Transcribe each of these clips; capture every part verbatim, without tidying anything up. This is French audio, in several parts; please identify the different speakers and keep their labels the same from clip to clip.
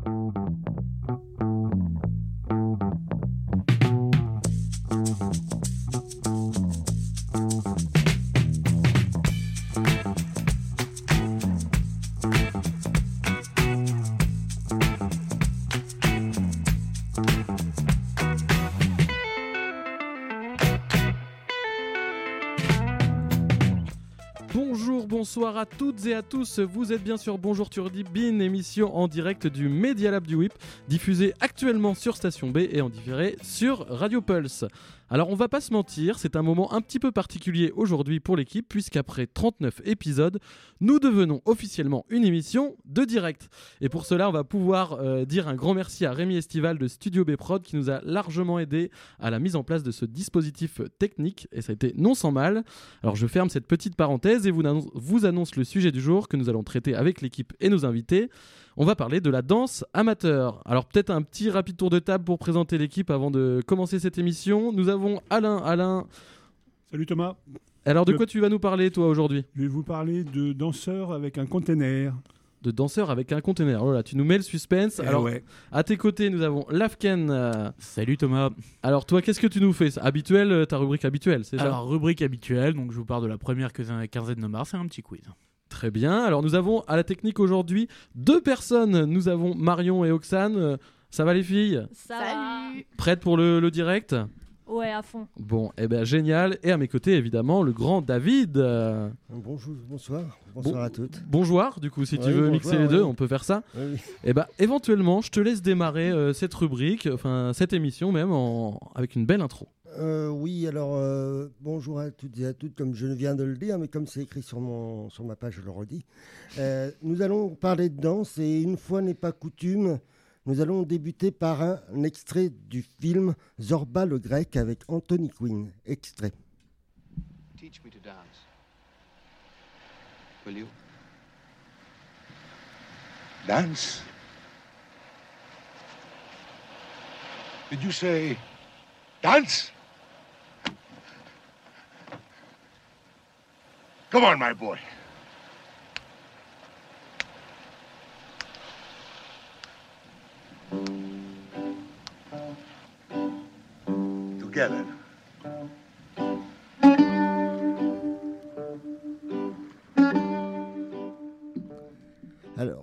Speaker 1: Bonsoir à toutes et à tous, vous êtes bien sûr Bonjour Turbine, émission en direct du Media Lab du Whip, diffusée actuellement sur Station B et en différé sur Radio Pulse. Alors on va pas se mentir, c'est un moment un petit peu particulier aujourd'hui pour l'équipe, puisqu'après trente-neuf épisodes, nous devenons officiellement une émission de direct. Et pour cela, on va pouvoir euh, dire un grand merci à Rémi Estival de Studio B Prod qui nous a largement aidé à la mise en place de ce dispositif technique, et ça a été non sans mal. Alors je ferme cette petite parenthèse et vous, annonce, vous annonce le sujet du jour que nous allons traiter avec l'équipe et nos invités. On va parler de la danse amateur. Alors peut-être un petit rapide tour de table pour présenter l'équipe avant de commencer cette émission. Nous avons Alain. Alain.
Speaker 2: Salut Thomas.
Speaker 1: Alors de quoi tu vas nous parler toi aujourd'hui ?
Speaker 2: Je vais vous parler de danseurs avec un container.
Speaker 1: De danseurs avec un container. Oh là, tu nous mets le suspense.
Speaker 2: Eh
Speaker 1: Alors
Speaker 2: ouais.
Speaker 1: À tes côtés, nous avons Lafken. Euh...
Speaker 3: Salut Thomas.
Speaker 1: Alors toi, qu'est-ce que tu nous fais ? Habituel, ta rubrique habituelle, c'est ça ?
Speaker 3: Alors rubrique habituelle, donc je vous parle de la première quinzaine de mars, c'est un petit quiz.
Speaker 1: Très bien. Alors nous avons à la technique aujourd'hui deux personnes. Nous avons Marion et Oxane. Ça va les filles ?
Speaker 4: Ça
Speaker 5: Salut.
Speaker 4: va.
Speaker 1: Prêtes pour le, le direct ?
Speaker 4: Ouais, à fond.
Speaker 1: Bon, eh ben génial. Et à mes côtés, évidemment, le grand David. Euh...
Speaker 6: Bonjour, bonsoir. Bonsoir
Speaker 1: bon,
Speaker 6: à toutes.
Speaker 1: Bonjoir, du coup, si
Speaker 6: oui,
Speaker 1: tu veux
Speaker 6: bonjour,
Speaker 1: mixer les deux,
Speaker 6: oui.
Speaker 1: on peut faire ça.
Speaker 6: Oui, oui.
Speaker 1: Eh ben éventuellement, je te laisse démarrer euh, cette rubrique, enfin cette émission même, en... avec une belle intro.
Speaker 6: Euh, oui, alors euh, bonjour à toutes et à toutes, comme je viens de le dire, mais comme c'est écrit sur, mon, sur ma page, je le redis. Euh, nous allons parler de danse et une fois n'est pas coutume, nous allons débuter par un, un extrait du film Zorba le Grec avec Anthony Quinn. Extrait.
Speaker 7: Teach me to dance. Will you?
Speaker 8: Dance? Did you say dance? Come on, my boy. Together.
Speaker 6: Alors,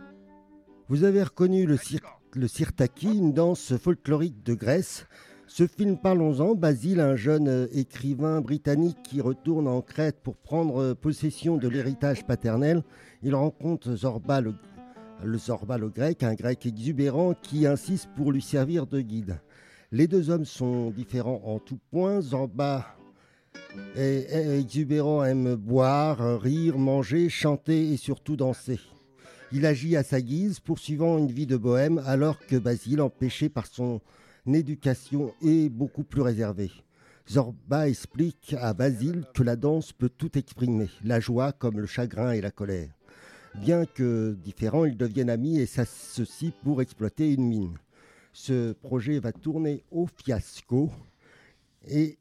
Speaker 6: vous avez reconnu le, cir- le sirtaki, une danse folklorique de Grèce. Ce film, parlons-en, Basile, un jeune euh, écrivain britannique qui retourne en Crète pour prendre euh, possession de l'héritage paternel. Il rencontre Zorba le, le Zorba le grec, un grec exubérant qui insiste pour lui servir de guide. Les deux hommes sont différents en tout point. Zorba est, est exubérant, aime boire, rire, manger, chanter et surtout danser. Il agit à sa guise, poursuivant une vie de bohème, alors que Basile, empêché par son éducation, est beaucoup plus réservé. Zorba explique à Basile que la danse peut tout exprimer, la joie comme le chagrin et la colère. Bien que différents, ils deviennent amis et s'associent pour exploiter une mine. Ce projet va tourner au fiasco et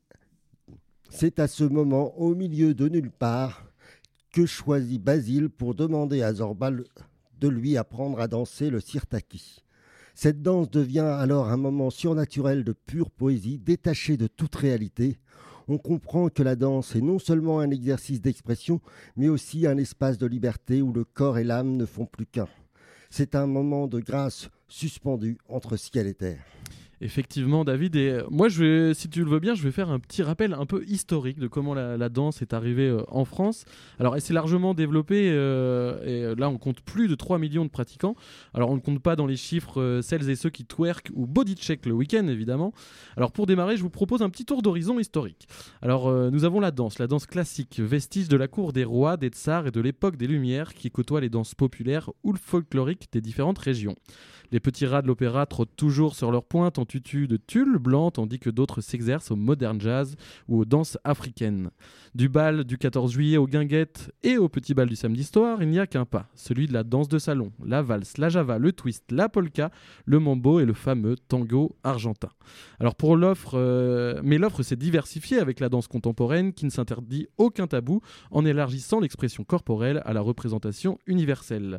Speaker 6: c'est à ce moment, au milieu de nulle part, que choisit Basile pour demander à Zorba de lui apprendre à danser le sirtaki. Cette danse devient alors un moment surnaturel de pure poésie, détaché de toute réalité. On comprend que la danse est non seulement un exercice d'expression, mais aussi un espace de liberté où le corps et l'âme ne font plus qu'un. C'est un moment de grâce suspendu entre ciel et terre.
Speaker 1: Effectivement, David, et moi, je vais, si tu le veux bien, je vais faire un petit rappel un peu historique de comment la, la danse est arrivée euh, en France. Alors, elle s'est largement développée, euh, et là, on compte plus de trois millions de pratiquants. Alors, on ne compte pas dans les chiffres euh, celles et ceux qui twerk ou body check le week-end, évidemment. Alors, pour démarrer, je vous propose un petit tour d'horizon historique. Alors, euh, nous avons la danse, la danse classique, vestige de la cour des rois, des tsars et de l'époque des Lumières, qui côtoie les danses populaires ou le folklorique des différentes régions. Les petits rats de l'opéra trottent toujours sur leur pointe en tutu de tulle blanc, tandis que d'autres s'exercent au modern jazz ou aux danses africaines. Du bal du quatorze juillet aux guinguettes et au petit bal du samedi soir, il n'y a qu'un pas, celui de la danse de salon, la valse, la java, le twist, la polka, le mambo et le fameux tango argentin. Alors pour l'offre, euh, mais l'offre s'est diversifiée avec la danse contemporaine qui ne s'interdit aucun tabou en élargissant l'expression corporelle à la représentation universelle.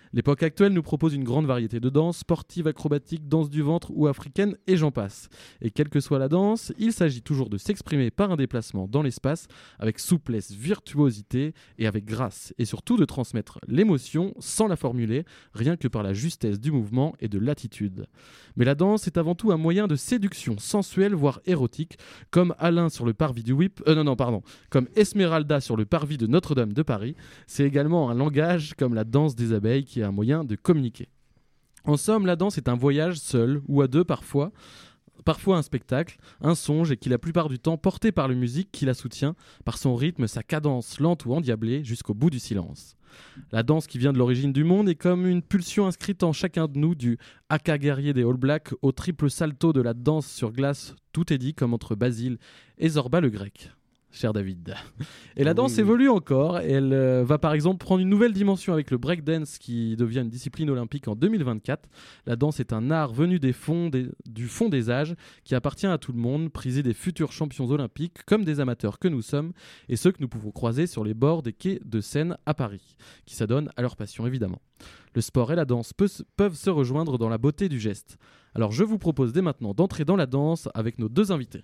Speaker 1: L'époque actuelle nous propose une grande variété de danses, sportives, acrobatiques, danse du ventre ou africaine, et j'en passe. Et quelle que soit la danse, il s'agit toujours de s'exprimer par un déplacement dans l'espace avec souplesse, virtuosité et avec grâce, et surtout de transmettre l'émotion sans la formuler, rien que par la justesse du mouvement et de l'attitude. Mais la danse est avant tout un moyen de séduction sensuelle, voire érotique, comme Alain sur le parvis du Whip, euh non non pardon, comme Esmeralda sur le parvis de Notre-Dame de Paris. C'est également un langage comme la danse des abeilles qui est un moyen de communiquer. En somme, la danse est un voyage seul ou à deux parfois, parfois un spectacle, un songe et qui la plupart du temps porté par la musique qui la soutient, par son rythme, sa cadence lente ou endiablée jusqu'au bout du silence. La danse qui vient de l'origine du monde est comme une pulsion inscrite en chacun de nous, du haka guerrier des All Blacks au triple salto de la danse sur glace, tout est dit comme entre Basile et Zorba le grec. Cher David. Et la danse
Speaker 6: Oui, oui.
Speaker 1: évolue encore. Et elle euh, va par exemple prendre une nouvelle dimension avec le breakdance qui devient une discipline olympique en deux mille vingt-quatre. La danse est un art venu des fonds des, du fond des âges qui appartient à tout le monde, prisé des futurs champions olympiques comme des amateurs que nous sommes et ceux que nous pouvons croiser sur les bords des quais de Seine à Paris, qui s'adonnent à leur passion évidemment. Le sport et la danse peut, peuvent se rejoindre dans la beauté du geste. Alors je vous propose dès maintenant d'entrer dans la danse avec nos deux invités.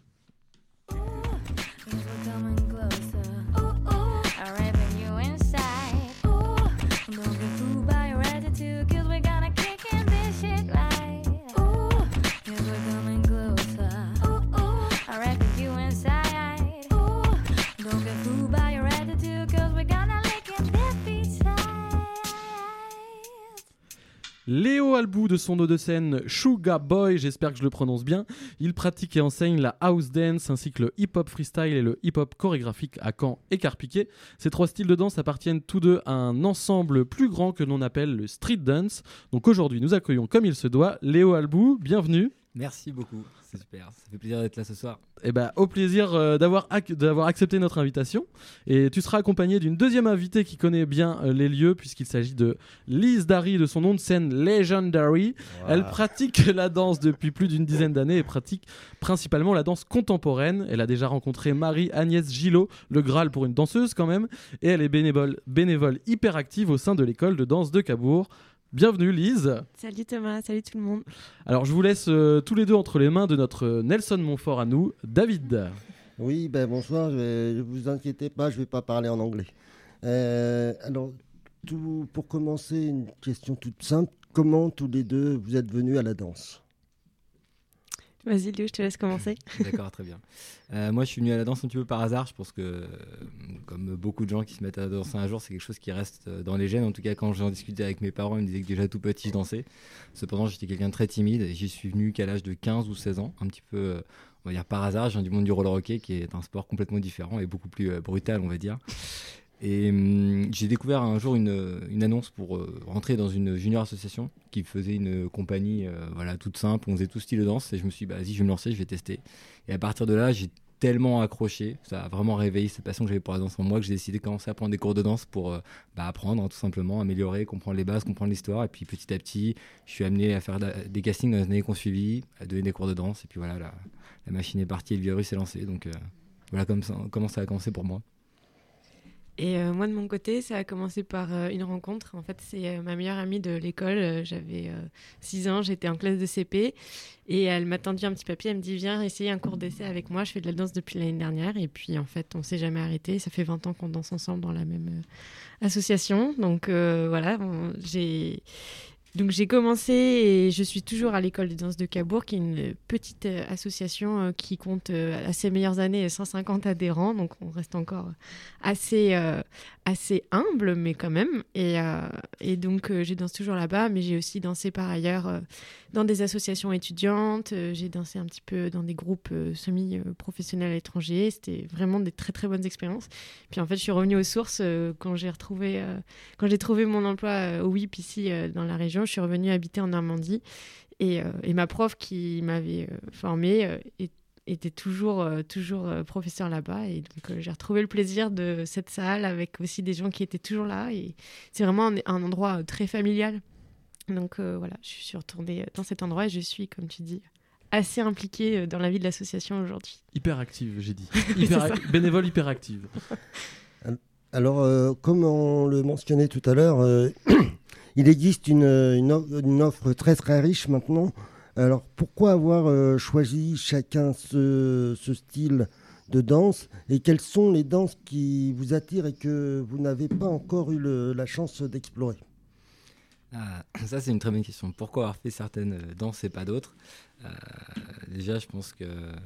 Speaker 1: Léo Albou de son nom de scène Suga Boy, j'espère que je le prononce bien. Il pratique et enseigne la house dance ainsi que le hip-hop freestyle et le hip-hop chorégraphique à Caen et Carpiquet. Ces trois styles de danse appartiennent tous deux à un ensemble plus grand que l'on appelle le street dance. Donc aujourd'hui, nous accueillons comme il se doit Léo Albou, bienvenue.
Speaker 4: Merci beaucoup, c'est super, ça fait plaisir d'être là ce soir.
Speaker 1: Eh ben, au plaisir euh, d'avoir, ac- d'avoir accepté notre invitation. Et tu seras accompagné d'une deuxième invitée qui connaît bien euh, les lieux, puisqu'il s'agit de Lise Dari, de son nom de scène Legendary. Wow. Elle pratique la danse depuis plus d'une dizaine d'années et pratique principalement la danse contemporaine. Elle a déjà rencontré Marie-Agnès Gillot, le Graal pour une danseuse quand même. Et elle est bénévole, bénévole hyper active au sein de l'école de danse de Cabourg. Bienvenue Lise.
Speaker 5: Salut Thomas, salut tout le monde.
Speaker 1: Alors je vous laisse euh, tous les deux entre les mains de notre Nelson Montfort à nous, David.
Speaker 6: Oui, ben bonsoir, ne vous inquiétez pas, je ne vais pas parler en anglais. Euh, alors, tout, pour commencer, une question toute simple. Comment tous les deux vous êtes venus à la danse ?
Speaker 5: Vas-y Léo, je te laisse commencer.
Speaker 4: D'accord, très bien. Euh, moi, je suis venu à la danse un petit peu par hasard. Je pense que, euh, comme beaucoup de gens qui se mettent à danser un jour, c'est quelque chose qui reste dans les gènes. En tout cas, quand j'en discutais avec mes parents, ils me disaient que déjà tout petit, je dansais. Cependant, j'étais quelqu'un de très timide et j'y suis venu qu'à l'âge de quinze ou seize ans, un petit peu, on va dire par hasard. Je viens du monde du roller hockey, qui est un sport complètement différent et beaucoup plus euh, brutal, on va dire. Et hum, j'ai découvert un jour une, une annonce pour euh, rentrer dans une junior association qui faisait une compagnie euh, voilà, toute simple, on faisait tout style de danse et je me suis dit bah, vas-y je vais me lancer, je vais tester. Et à partir de là j'ai tellement accroché, ça a vraiment réveillé cette passion que j'avais pour la danse en moi que j'ai décidé de commencer à prendre des cours de danse pour euh, bah, apprendre hein, tout simplement, améliorer, comprendre les bases, comprendre l'histoire et puis petit à petit je suis amené à faire des castings dans les années qu'on suivi, à donner des cours de danse et puis voilà la, la machine est partie et le virus s'est lancé donc euh, voilà comme ça, comment ça a commencé pour moi.
Speaker 5: Et euh, moi de mon côté, ça a commencé par euh, une rencontre. En fait, c'est euh, ma meilleure amie de l'école. Euh, j'avais euh, six ans, j'étais en classe de C P. Et elle m'a tendu un petit papier, elle me dit « Viens essayer un cours d'essai avec moi, je fais de la danse depuis l'année dernière. » Et puis en fait, on ne s'est jamais arrêté. Ça fait vingt ans qu'on danse ensemble dans la même euh, association. Donc euh, voilà, on, j'ai... Donc j'ai commencé et je suis toujours à l'école de danse de Cabourg, qui est une petite euh, association euh, qui compte euh, à ses meilleures années cent cinquante adhérents, donc on reste encore assez, euh, assez humble, mais quand même. Et, euh, et donc euh, j'ai dansé toujours là-bas, mais j'ai aussi dansé par ailleurs euh, dans des associations étudiantes, euh, j'ai dansé un petit peu dans des groupes euh, semi-professionnels à l'étranger, c'était vraiment des très très bonnes expériences. Puis en fait je suis revenue aux sources euh, quand j'ai retrouvé, euh, quand j'ai trouvé mon emploi euh, au W I P ici euh, dans la région. Je suis revenue habiter en Normandie et, euh, et ma prof qui m'avait euh, formée euh, est, était toujours, euh, toujours euh, professeure là-bas et donc euh, j'ai retrouvé le plaisir de cette salle avec aussi des gens qui étaient toujours là et c'est vraiment un, un endroit euh, très familial. Donc euh, voilà, je suis retournée dans cet endroit et je suis, comme tu dis, assez impliquée dans la vie de l'association aujourd'hui.
Speaker 1: Hyper active, j'ai dit. Hyper a- bénévole hyper active.
Speaker 6: Alors, euh, comme on le mentionnait tout à l'heure, euh, Il existe une, une, o- une offre très très riche maintenant. Alors pourquoi avoir euh, choisi chacun ce, ce style de danse et quelles sont les danses qui vous attirent et que vous n'avez pas encore eu le- la chance d'explorer?
Speaker 4: Ah, ça, c'est une très bonne question. Pourquoi avoir fait certaines euh, danses et pas d'autres? Euh, Déjà, je pense que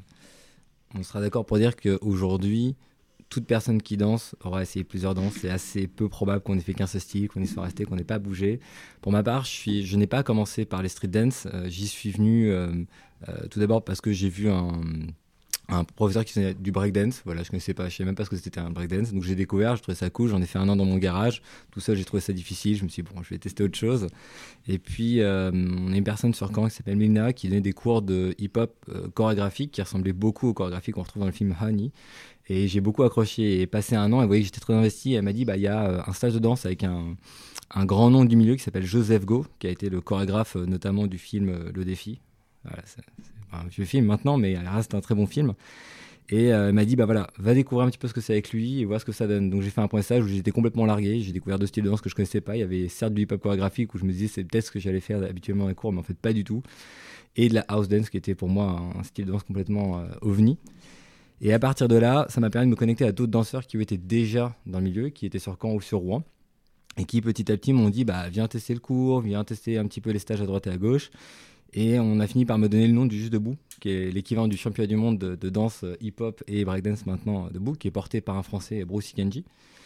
Speaker 4: on sera d'accord pour dire qu'aujourd'hui, toute personne qui danse aura essayé plusieurs danses. C'est assez peu probable qu'on ait fait qu'un seul style, qu'on y soit resté, qu'on n'ait pas bougé. Pour ma part, je, suis, je n'ai pas commencé par les street dance. Euh, j'y suis venu euh, euh, tout d'abord parce que j'ai vu un, un professeur qui faisait du breakdance. Voilà, je connaissais pas, je savais même pas ce que c'était un breakdance. Donc j'ai découvert, je trouvais ça cool. J'en ai fait un an dans mon garage. Tout seul, j'ai trouvé ça difficile. Je me suis dit, bon, je vais tester autre chose. Et puis, euh, on a une personne sur Caen qui s'appelle Milna qui donnait des cours de hip-hop euh, chorégraphique qui ressemblaient beaucoup aux chorégraphies qu'on retrouve dans le film Honey. Et j'ai beaucoup accroché et passé un an. Elle voyait que j'étais très investi. Elle m'a dit, bah, il y a euh, un stage de danse avec un, un grand nom du milieu qui s'appelle Joseph Go, qui a été le chorégraphe euh, notamment du film euh, Le Défi. Voilà, c'est, c'est un vieux film maintenant, mais elle reste un très bon film. Et euh, elle m'a dit, bah voilà, va découvrir un petit peu ce que c'est avec lui et voir ce que ça donne. Donc j'ai fait un point stage où j'étais complètement largué. J'ai découvert deux styles de danse que je connaissais pas. Il y avait certes du hip-hop chorégraphique où je me disais c'est peut-être ce que j'allais faire habituellement dans les cours, mais en fait pas du tout. Et de la house dance qui était pour moi un style de danse complètement euh, ovni. Et à partir de là, ça m'a permis de me connecter à d'autres danseurs qui étaient déjà dans le milieu, qui étaient sur Caen ou sur Rouen, et qui petit à petit m'ont dit bah viens tester le cours, viens tester un petit peu les stages à droite et à gauche. Et on a fini par me donner le nom du Juste Debout, qui est l'équivalent du championnat du monde de, de danse hip-hop et breakdance maintenant debout, qui est porté par un Français, Bruce Ikenji.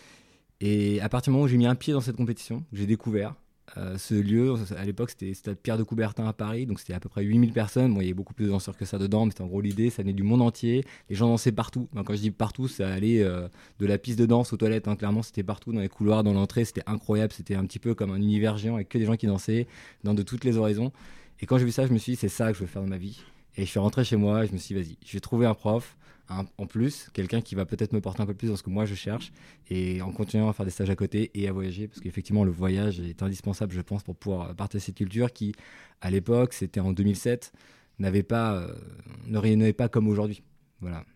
Speaker 4: Et à partir du moment où j'ai mis un pied dans cette compétition, j'ai découvert euh, ce lieu. À l'époque, c'était Stade Pierre de Coubertin à Paris, donc c'était à peu près huit mille personnes. Bon, il y avait beaucoup plus de danseurs que ça dedans, mais c'était en gros l'idée, ça venait du monde entier. Les gens dansaient partout. Ben, quand je dis partout, ça allait euh, de la piste de danse aux toilettes, hein, clairement, c'était partout, dans les couloirs, dans l'entrée, c'était incroyable. C'était un petit peu comme un univers géant avec que des gens qui dansaient dans de toutes les horizons. Et quand j'ai vu ça, je me suis dit, c'est ça que je veux faire dans ma vie. Et je suis rentré chez moi et je me suis dit, vas-y, je vais trouver un prof, un, en plus, quelqu'un qui va peut-être me porter un peu plus dans ce que moi je cherche, et en continuant à faire des stages à côté et à voyager, parce qu'effectivement, le voyage est indispensable, je pense, pour pouvoir partager cette culture qui, à l'époque, c'était en deux mille sept, n'avait pas, euh, ne rayonnait pas comme aujourd'hui. Voilà.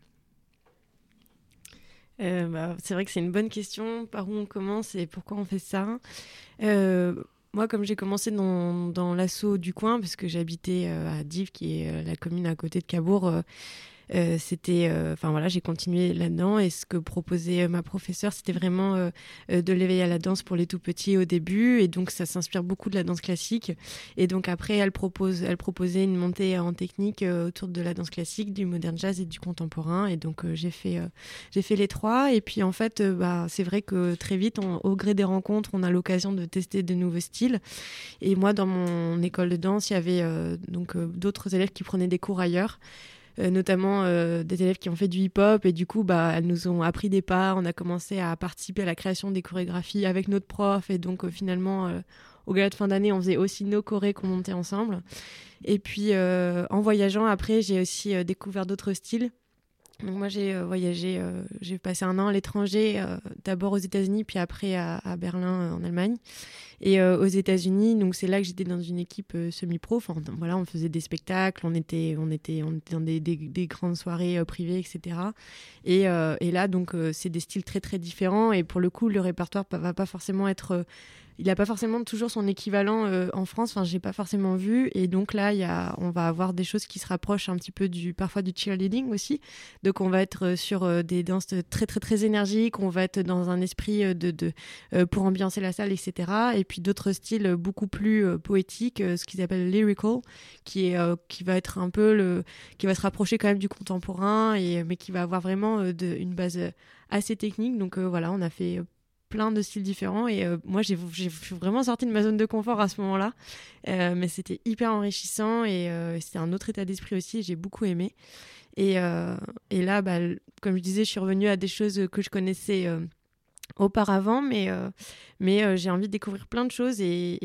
Speaker 5: Euh, bah, c'est vrai que c'est une bonne question. Par où on commence et pourquoi on fait ça? euh, Moi, comme j'ai commencé dans, dans l'asso du coin, parce que j'habitais euh, à Dives, qui est euh, la commune à côté de Cabourg, euh, euh, c'était, enfin voilà, j'ai continué là-dedans. Et ce que proposait euh, ma professeure, c'était vraiment euh, euh, de l'éveil à la danse pour les tout petits au début. Et donc, ça s'inspire beaucoup de la danse classique. Et donc après, elle propose, elle proposait une montée en technique euh, autour de la danse classique, du modern jazz et du contemporain. Et donc, euh, j'ai fait, euh, j'ai fait les trois. Et puis en fait, euh, bah, c'est vrai que très vite, on, au gré des rencontres, on a l'occasion de tester de nouveaux styles. Et moi, dans mon école de danse, il y avait euh, donc euh, d'autres élèves qui prenaient des cours ailleurs. Euh, notamment euh, des élèves qui ont fait du hip-hop, et du coup bah, elles nous ont appris des pas, on a commencé à participer à la création des chorégraphies avec notre prof, et donc euh, finalement euh, au gala de fin d'année on faisait aussi nos chorés qu'on montait ensemble. Et puis euh, en voyageant après, j'ai aussi euh, découvert d'autres styles. Donc moi j'ai euh, voyagé, euh, j'ai passé un an à l'étranger, euh, d'abord aux États-Unis puis après à, à Berlin euh, en Allemagne. Et euh, aux États-Unis, donc c'est là que j'étais dans une équipe euh, semi-pro. Enfin, voilà, on faisait des spectacles, on était, on était, on était dans des, des, des grandes soirées euh, privées, et cetera. Et, euh, et là, donc, euh, c'est des styles très très différents. Et pour le coup, le répertoire va pas forcément être euh, il n'a pas forcément toujours son équivalent euh, en France. Enfin, j'ai pas forcément vu. Et donc là, y a, on va avoir des choses qui se rapprochent un petit peu du, parfois du cheerleading aussi. Donc on va être sur euh, des danses très très très énergiques. On va être dans un esprit de, de euh, pour ambiancer la salle, et cetera. Et puis d'autres styles beaucoup plus euh, poétiques, euh, ce qu'ils appellent lyrical, qui est euh, qui va être un peu le, qui va se rapprocher quand même du contemporain, et mais qui va avoir vraiment euh, de, une base assez technique. Donc euh, voilà, on a fait plein de styles différents, et euh, moi j'ai, j'ai vraiment sorti de ma zone de confort à ce moment-là, euh, mais c'était hyper enrichissant, et euh, c'était un autre état d'esprit aussi, et j'ai beaucoup aimé. Et, euh, et là, bah, comme je disais, je suis revenue à des choses que je connaissais euh, auparavant, mais, euh, mais euh, j'ai envie de découvrir plein de choses, et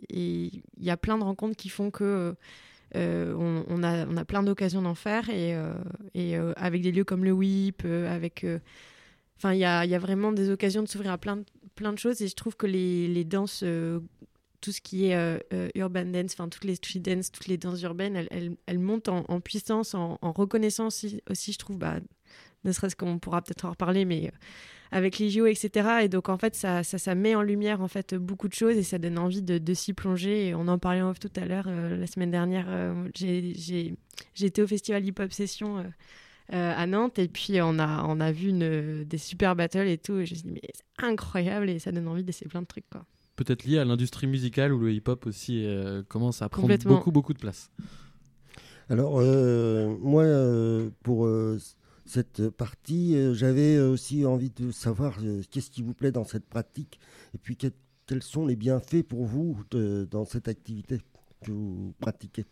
Speaker 5: il y a plein de rencontres qui font que euh, on, on, a, on a plein d'occasions d'en faire, et, euh, et euh, avec des lieux comme le Whip, euh, avec... Euh, Enfin, il y a, y a vraiment des occasions de s'ouvrir à plein de, plein de choses, et je trouve que les, les danses, euh, tout ce qui est euh, euh, urban dance, enfin toutes les street dance, toutes les danses urbaines, elles, elles, elles montent en, en puissance, en, en reconnaissance aussi, aussi, je trouve, bah, ne serait-ce qu'on pourra peut-être en reparler, mais avec les J O, et cetera. Et donc en fait, ça, ça, ça met en lumière en fait beaucoup de choses et ça donne envie de, de s'y plonger. Et on en parlait en off tout à l'heure. Euh, la semaine dernière, euh, j'ai, j'ai, j'ai été au festival Hip Hop Session. Euh, Euh, à Nantes, et puis on a, on a vu une, des super battles et tout, et je me suis dit mais c'est incroyable et ça donne envie d'essayer plein de trucs, quoi.
Speaker 1: Peut-être lié à l'industrie musicale où le hip-hop aussi euh, commence à prendre
Speaker 5: Complètement.
Speaker 1: beaucoup beaucoup de place.
Speaker 6: Alors, euh, moi, euh, pour euh, cette partie, euh, j'avais aussi envie de savoir euh, qu'est-ce qui vous plaît dans cette pratique, et puis que- quels sont les bienfaits pour vous de- dans cette activité que vous pratiquez.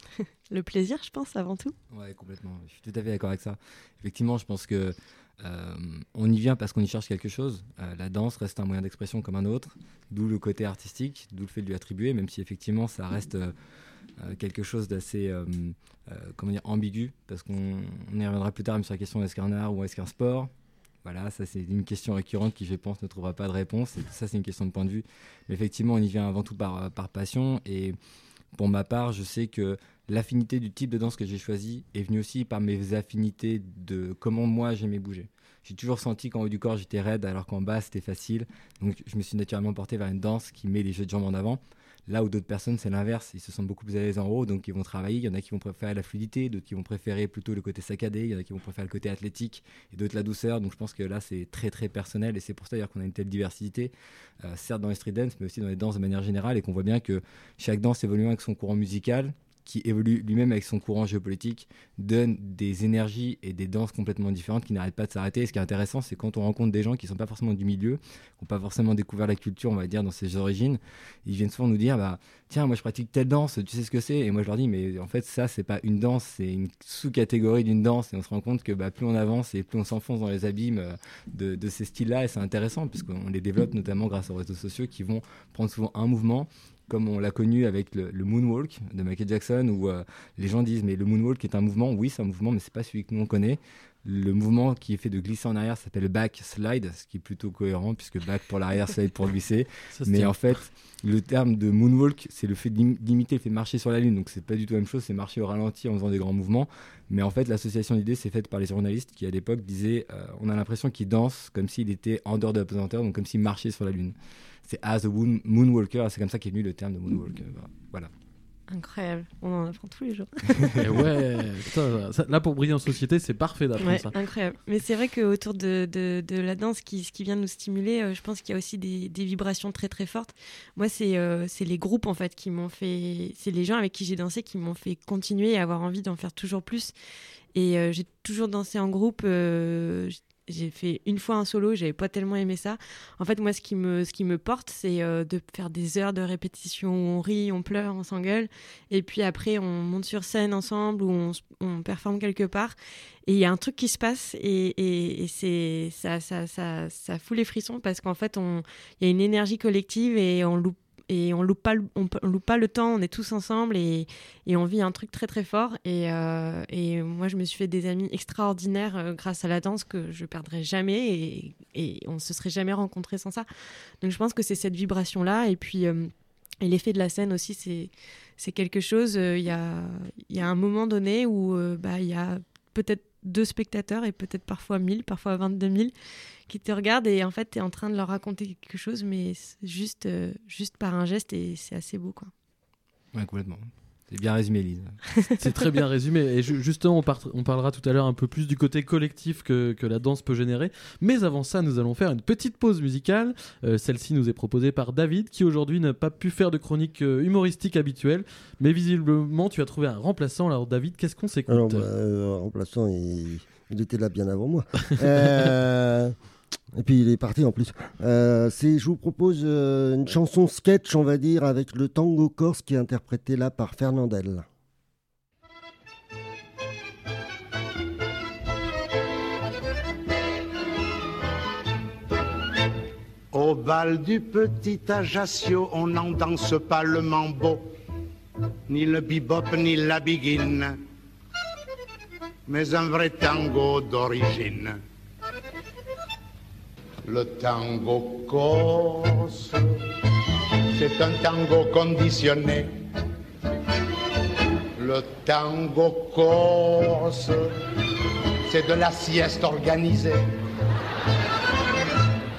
Speaker 5: Le plaisir, je pense, avant tout.
Speaker 4: Ouais, complètement. Je suis tout à fait d'accord avec ça. Effectivement, je pense que euh, on y vient parce qu'on y cherche quelque chose. Euh, la danse reste un moyen d'expression comme un autre, d'où le côté artistique, d'où le fait de lui attribuer, même si effectivement ça reste euh, euh, quelque chose d'assez euh, euh, comment dire, ambigu, parce qu'on on y reviendra plus tard même sur la question est-ce qu'un art ou est-ce qu'un sport. Voilà, ça c'est une question récurrente qui, je pense, ne trouvera pas de réponse. Et ça, c'est une question de point de vue. Mais effectivement, on y vient avant tout par, par passion. Et pour ma part, je sais que l'affinité du type de danse que j'ai choisi est venue aussi par mes affinités de comment moi j'aimais bouger. J'ai toujours senti qu'en haut du corps j'étais raide alors qu'en bas c'était facile. Donc je me suis naturellement porté vers une danse qui met les jeux de jambes en avant. Là où d'autres personnes c'est l'inverse, ils se sentent beaucoup plus à l'aise en haut, donc ils vont travailler. Il y en a qui vont préférer la fluidité, d'autres qui vont préférer plutôt le côté saccadé, il y en a qui vont préférer le côté athlétique et d'autres la douceur. Donc je pense que là c'est très très personnel et c'est pour ça d'ailleurs qu'on a une telle diversité, euh, certes dans les street dance mais aussi dans les danses de manière générale, et qu'on voit bien que chaque danse évolue avec son courant musical, qui évolue lui-même avec son courant géopolitique, donne des énergies et des danses complètement différentes qui n'arrêtent pas de s'arrêter. Et ce qui est intéressant, c'est quand on rencontre des gens qui ne sont pas forcément du milieu, qui n'ont pas forcément découvert la culture, on va dire, dans ses origines, ils viennent souvent nous dire bah, « Tiens, moi je pratique telle danse, tu sais ce que c'est ?» Et moi je leur dis « Mais en fait, ça, c'est pas une danse, c'est une sous-catégorie d'une danse. » Et on se rend compte que bah, plus on avance et plus on s'enfonce dans les abîmes de, de ces styles-là. Et c'est intéressant, puisqu'on les développe notamment grâce aux réseaux sociaux qui vont prendre souvent un mouvement, comme on l'a connu avec le, le moonwalk de Michael Jackson, où euh, les gens disent mais le moonwalk est un mouvement. Oui, c'est un mouvement, mais c'est pas celui que nous on connaît. Le mouvement qui est fait de glisser en arrière s'appelle le back slide, ce qui est plutôt cohérent puisque back pour l'arrière, slide pour glisser.
Speaker 1: Ça se
Speaker 4: Mais
Speaker 1: tient.
Speaker 4: en fait, le terme de moonwalk, c'est le fait d'im- d'imiter le fait de marcher sur la lune. Donc c'est pas du tout la même chose, c'est marcher au ralenti en faisant des grands mouvements. Mais en fait, l'association d'idées, c'est faite par les journalistes qui à l'époque disaient euh, on a l'impression qu'il danse comme s'il était en dehors de la pesanteur, donc comme s'il marchait sur la lune. C'est as a moon- moonwalker, c'est comme ça qu'est venu le terme de moonwalker. Voilà.
Speaker 5: Incroyable, on en apprend tous les jours.
Speaker 1: Et ouais, putain, ça- là pour briller en société, c'est parfait d'apprendre
Speaker 5: Ouais,
Speaker 1: ça.
Speaker 5: incroyable. Mais c'est vrai qu'autour de, de, de la danse, qui, ce qui vient nous stimuler, euh, je pense qu'il y a aussi des, des vibrations très très fortes. Moi, c'est euh, c'est les groupes en fait qui m'ont fait, c'est les gens avec qui j'ai dansé qui m'ont fait continuer et avoir envie d'en faire toujours plus. Et euh, j'ai toujours dansé en groupe. Euh, j'ai fait une fois un solo, j'avais pas tellement aimé ça. En fait, moi, ce qui me, ce qui me porte, c'est euh, de faire des heures de répétition où on rit, on pleure, on s'engueule. Et puis après, on monte sur scène ensemble ou on, s- on performe quelque part. Et il y a un truc qui se passe et, et, et c'est, ça, ça, ça, ça fout les frissons parce qu'en fait, on- il y a une énergie collective et on loupe et on loupe pas le, on, on loupe pas le temps, on est tous ensemble et, et on vit un truc très très fort et, euh, et moi je me suis fait des amis extraordinaires euh, grâce à la danse que je perdrai jamais et, et on se serait jamais rencontrés sans ça. Donc je pense que c'est cette vibration là et puis euh, et l'effet de la scène aussi, c'est c'est quelque chose. Il euh, y a il y a un moment donné où euh, bah il y a peut-être deux spectateurs et peut-être parfois mille, parfois vingt-deux mille qui te regardent et en fait tu es en train de leur raconter quelque chose mais c'est juste euh, juste par un geste et c'est assez beau quoi.
Speaker 4: Ouais, complètement. C'est bien résumé, Lise.
Speaker 1: C'est très bien résumé. Et ju- justement, on, part- on parlera tout à l'heure un peu plus du côté collectif que, que la danse peut générer. Mais avant ça, nous allons faire une petite pause musicale. Euh, celle-ci nous est proposée par David, qui aujourd'hui n'a pas pu faire de chronique euh, humoristique habituelle. Mais visiblement, tu as trouvé un remplaçant. Alors, David, qu'est-ce qu'on s'écoute?
Speaker 6: Alors, bah, euh, remplaçant, il, il était là bien avant moi. Euh, et puis il est parti en plus. Euh, c'est, je vous propose euh, une chanson sketch, on va dire, avec le tango corse qui est interprété là par Fernandel.
Speaker 9: Au bal du petit Ajaccio, on n'en danse pas le mambo, ni le bebop, ni la biguine, mais un vrai tango d'origine. Le tango corse, c'est un tango conditionné. Le tango corse, c'est de la sieste organisée.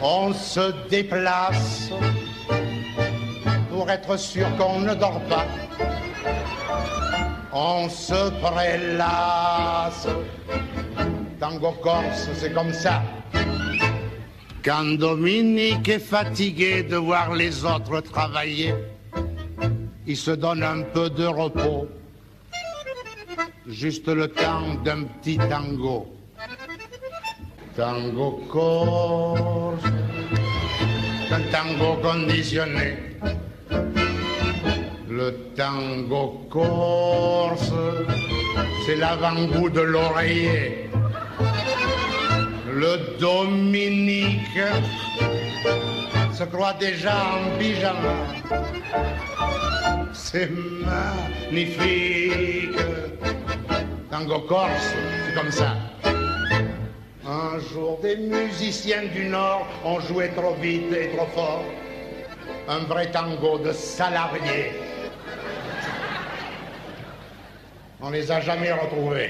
Speaker 9: On se déplace pour être sûr qu'on ne dort pas. On se prélasse. Tango corse, c'est comme ça. Quand Dominique est fatigué de voir les autres travailler, il se donne un peu de repos, juste le temps d'un petit tango. Tango corse, un tango conditionné. Le tango corse, c'est l'avant-goût de l'oreiller. Le Dominique se croit déjà en pyjama. C'est magnifique. Tango corse, c'est comme ça. Un jour, des musiciens du Nord ont joué trop vite et trop fort. Un vrai tango de salariés. On les a jamais retrouvés.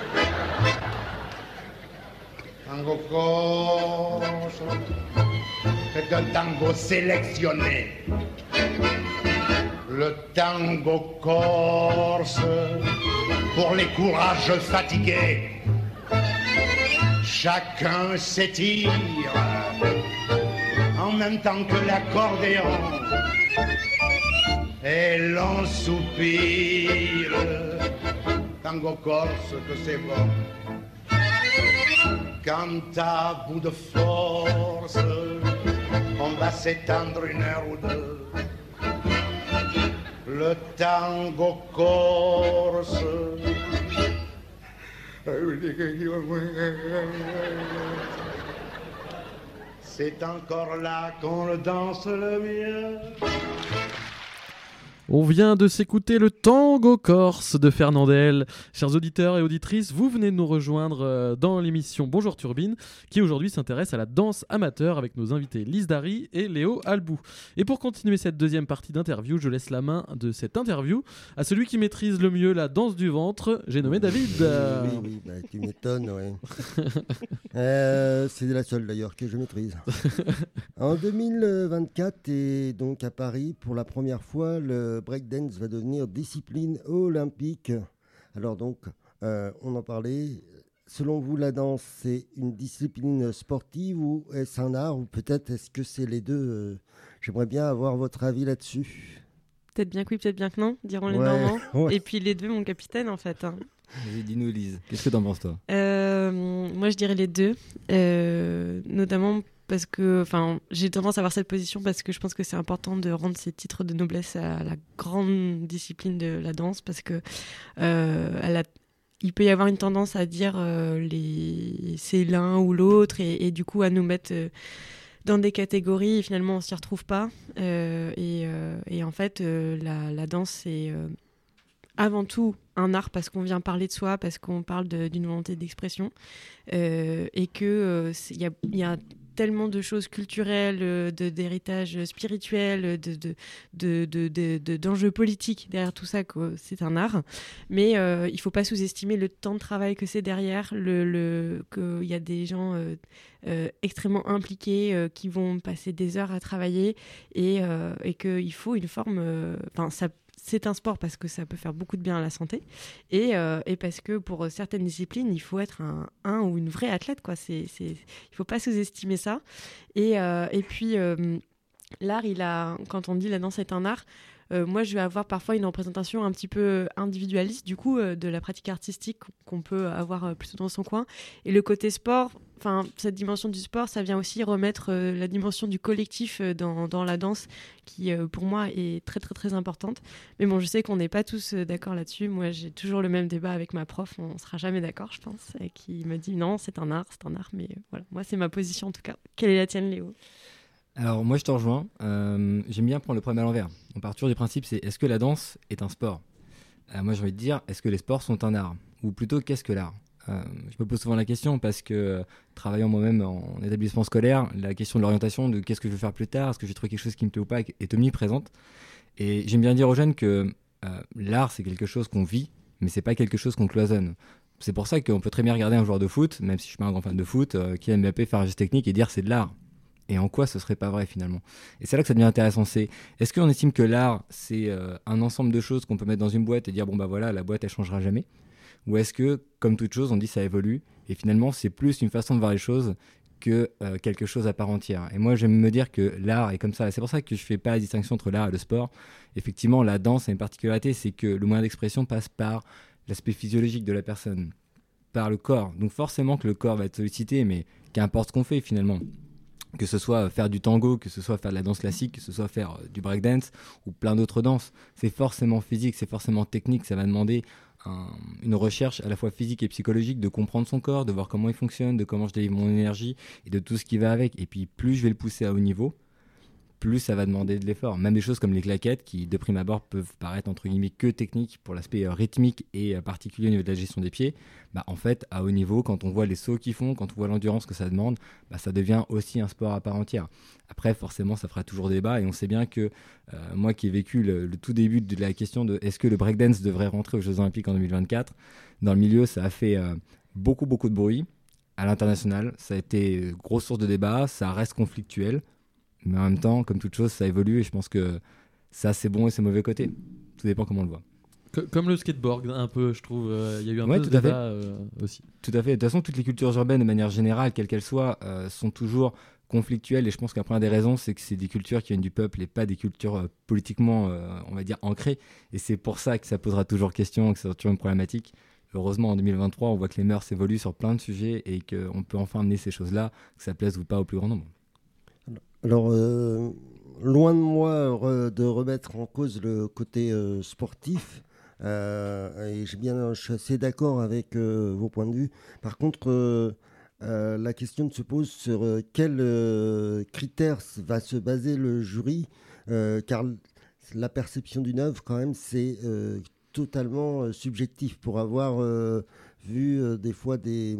Speaker 9: Tango corse, c'est un tango sélectionné. Le tango corse, pour les courages fatigués. Chacun s'étire en même temps que l'accordéon. Et l'on soupire. Tango corse, que c'est bon. Quand à bout de force, on va s'étendre une heure ou deux. Le tango corse, c'est encore là qu'on le danse le mieux.
Speaker 1: On vient de s'écouter le tango corse de Fernandel. Chers auditeurs et auditrices, vous venez de nous rejoindre dans l'émission Bonjour Turbine, qui aujourd'hui s'intéresse à la danse amateur avec nos invités Lise Dary et Léo Albou. Et pour continuer cette deuxième partie d'interview, je laisse la main de cette interview à celui qui maîtrise le mieux la danse du ventre, j'ai nommé David.
Speaker 6: Oui, oui, oui bah, tu m'étonnes, ouais. euh, c'est la seule d'ailleurs que je maîtrise. En deux mille vingt-quatre, et donc à Paris, pour la première fois, le breakdance va devenir discipline olympique. Alors donc, euh, on en parlait. Selon vous, la danse, c'est une discipline sportive ou est-ce un art ou peut-être est-ce que c'est les deux euh, J'aimerais bien avoir votre avis là-dessus.
Speaker 5: Peut-être bien que oui, peut-être bien que non, diront les
Speaker 6: Ouais,
Speaker 5: Normands.
Speaker 6: ouais.
Speaker 5: Et puis les deux, mon capitaine, en fait. Hein.
Speaker 4: Vas-y, dis-nous, Lise, qu'est-ce que t'en penses, toi?
Speaker 5: euh, Moi, je dirais les deux. Euh, notamment parce que, enfin, j'ai tendance à avoir cette position parce que je pense que c'est important de rendre ces titres de noblesse à la grande discipline de la danse parce que euh, elle a, il peut y avoir une tendance à dire euh, les, c'est l'un ou l'autre et, et du coup à nous mettre euh, dans des catégories et finalement on s'y retrouve pas. Euh, et, euh, et en fait, euh, la, la danse c'est euh, avant tout un art parce qu'on vient parler de soi, parce qu'on parle de, d'une volonté d'expression euh, et qu'il euh, y a, y a tellement de choses culturelles, de, d'héritage spirituel, de, de, de, de, de, de, d'enjeux politiques derrière tout ça, que c'est un art. Mais euh, il ne faut pas sous-estimer le temps de travail que c'est derrière, le, le, qu'il y a des gens euh, euh, extrêmement impliqués euh, qui vont passer des heures à travailler et, euh, et qu'il faut une forme... Enfin, euh, ça c'est un sport parce que ça peut faire beaucoup de bien à la santé et, euh, et parce que pour certaines disciplines, il faut être un, un ou une vraie athlète, quoi. C'est, c'est, il ne faut pas sous-estimer ça. Et, euh, et puis, euh, l'art, il a, quand on dit la danse est un art, euh, moi, je vais avoir parfois une représentation un petit peu individualiste, du coup, euh, de la pratique artistique qu'on peut avoir euh, plutôt dans son coin. Et le côté sport, enfin, cette dimension du sport, ça vient aussi remettre euh, la dimension du collectif euh, dans, dans la danse, qui, euh, pour moi, est très, très, très importante. Mais bon, je sais qu'on n'est pas tous euh, d'accord là-dessus. Moi, j'ai toujours le même débat avec ma prof. On ne sera jamais d'accord, je pense, et qui me dit non, c'est un art, c'est un art. Mais euh, voilà, moi, c'est ma position, en tout cas. Quelle est la tienne, Léo ?
Speaker 4: Alors moi je te rejoins, euh, j'aime bien prendre le problème à l'envers. On part toujours du principe, c'est est-ce que la danse est un sport ? euh, Moi j'ai envie de dire, est-ce que les sports sont un art ? Ou plutôt, qu'est-ce que l'art ? euh, Je me pose souvent la question parce que, euh, travaillant moi-même en établissement scolaire, la question de l'orientation, de qu'est-ce que je veux faire plus tard, est-ce que j'ai trouvé quelque chose qui me plaît ou pas, est omniprésente. Et j'aime bien dire aux jeunes que euh, l'art c'est quelque chose qu'on vit, mais c'est pas quelque chose qu'on cloisonne. C'est pour ça qu'on peut très bien regarder un joueur de foot, même si je suis pas un grand fan de foot, euh, qui aime Mbappé faire un geste technique et dire c'est de l'art. et en quoi ce serait pas vrai finalement. Et c'est là que ça devient intéressant. C'est, est-ce qu'on estime que l'art, c'est euh, un ensemble de choses qu'on peut mettre dans une boîte et dire bon bah voilà, la boîte elle changera jamais, ou est-ce que, comme toute chose, on dit ça évolue et finalement c'est plus une façon de voir les choses que euh, quelque chose à part entière. Et moi j'aime me dire que l'art est comme ça. C'est pour ça que je fais pas la distinction entre l'art et le sport. Effectivement, la danse a une particularité, c'est que le moyen d'expression passe par l'aspect physiologique de la personne, par le corps. Donc forcément que le corps va être sollicité, mais qu'importe ce qu'on fait finalement. Que ce soit faire du tango, que ce soit faire de la danse classique, que ce soit faire du breakdance ou plein d'autres danses, c'est forcément physique, c'est forcément technique, ça va demander un, une recherche à la fois physique et psychologique de comprendre son corps, de voir comment il fonctionne, de comment je délivre mon énergie et de tout ce qui va avec. Et puis plus je vais le pousser à haut niveau, plus ça va demander de l'effort. Même des choses comme les claquettes qui, de prime abord, peuvent paraître entre guillemets que techniques pour l'aspect euh, rythmique et euh, particulier au niveau de la gestion des pieds. Bah, en fait, à haut niveau, quand on voit les sauts qu'ils font, quand on voit l'endurance que ça demande, bah, ça devient aussi un sport à part entière. Après, forcément, ça fera toujours débat et on sait bien que euh, moi qui ai vécu le, le tout début de la question de est-ce que le breakdance devrait rentrer aux Jeux Olympiques en deux mille vingt-quatre, dans le milieu, ça a fait euh, beaucoup, beaucoup de bruit. À l'international, ça a été une grosse source de débat, ça reste conflictuel. Mais en même temps, comme toute chose, ça évolue et je pense que ça, c'est bon et c'est mauvais côté. Tout dépend comment on le voit.
Speaker 1: Comme le skateboard, un peu, je trouve. Il euh, y a eu un
Speaker 4: ouais,
Speaker 1: peu de
Speaker 4: tout à
Speaker 1: débat
Speaker 4: fait.
Speaker 1: euh, aussi.
Speaker 4: Tout à fait. De toute façon, toutes les cultures urbaines, de manière générale, quelles qu'elles soient, euh, sont toujours conflictuelles. Et je pense qu'après, une des raisons, c'est que c'est des cultures qui viennent du peuple et pas des cultures euh, politiquement, euh, on va dire, ancrées. Et c'est pour ça que ça posera toujours question, que ça sera toujours une problématique. Heureusement, en deux mille vingt-trois, on voit que les mœurs évoluent sur plein de sujets et qu'on peut enfin amener ces choses-là, que ça plaise ou pas au plus grand nombre.
Speaker 6: Alors, euh, loin de moi re, de remettre en cause le côté euh, sportif, euh, et j'ai bien, je suis assez d'accord avec euh, vos points de vue. Par contre, euh, euh, la question se pose sur euh, quels euh, critères va se baser le jury, euh, car la perception d'une œuvre, quand même, c'est euh, totalement euh, subjectif. Pour avoir euh, vu euh, des fois des,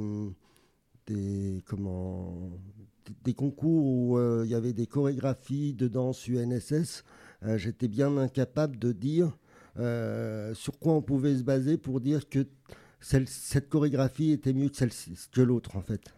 Speaker 6: des comment des concours où euh, il y avait des chorégraphies de danse U N S S, euh, j'étais bien incapable de dire euh, sur quoi on pouvait se baser pour dire que celle, cette chorégraphie était mieux que, celle, que l'autre, en fait.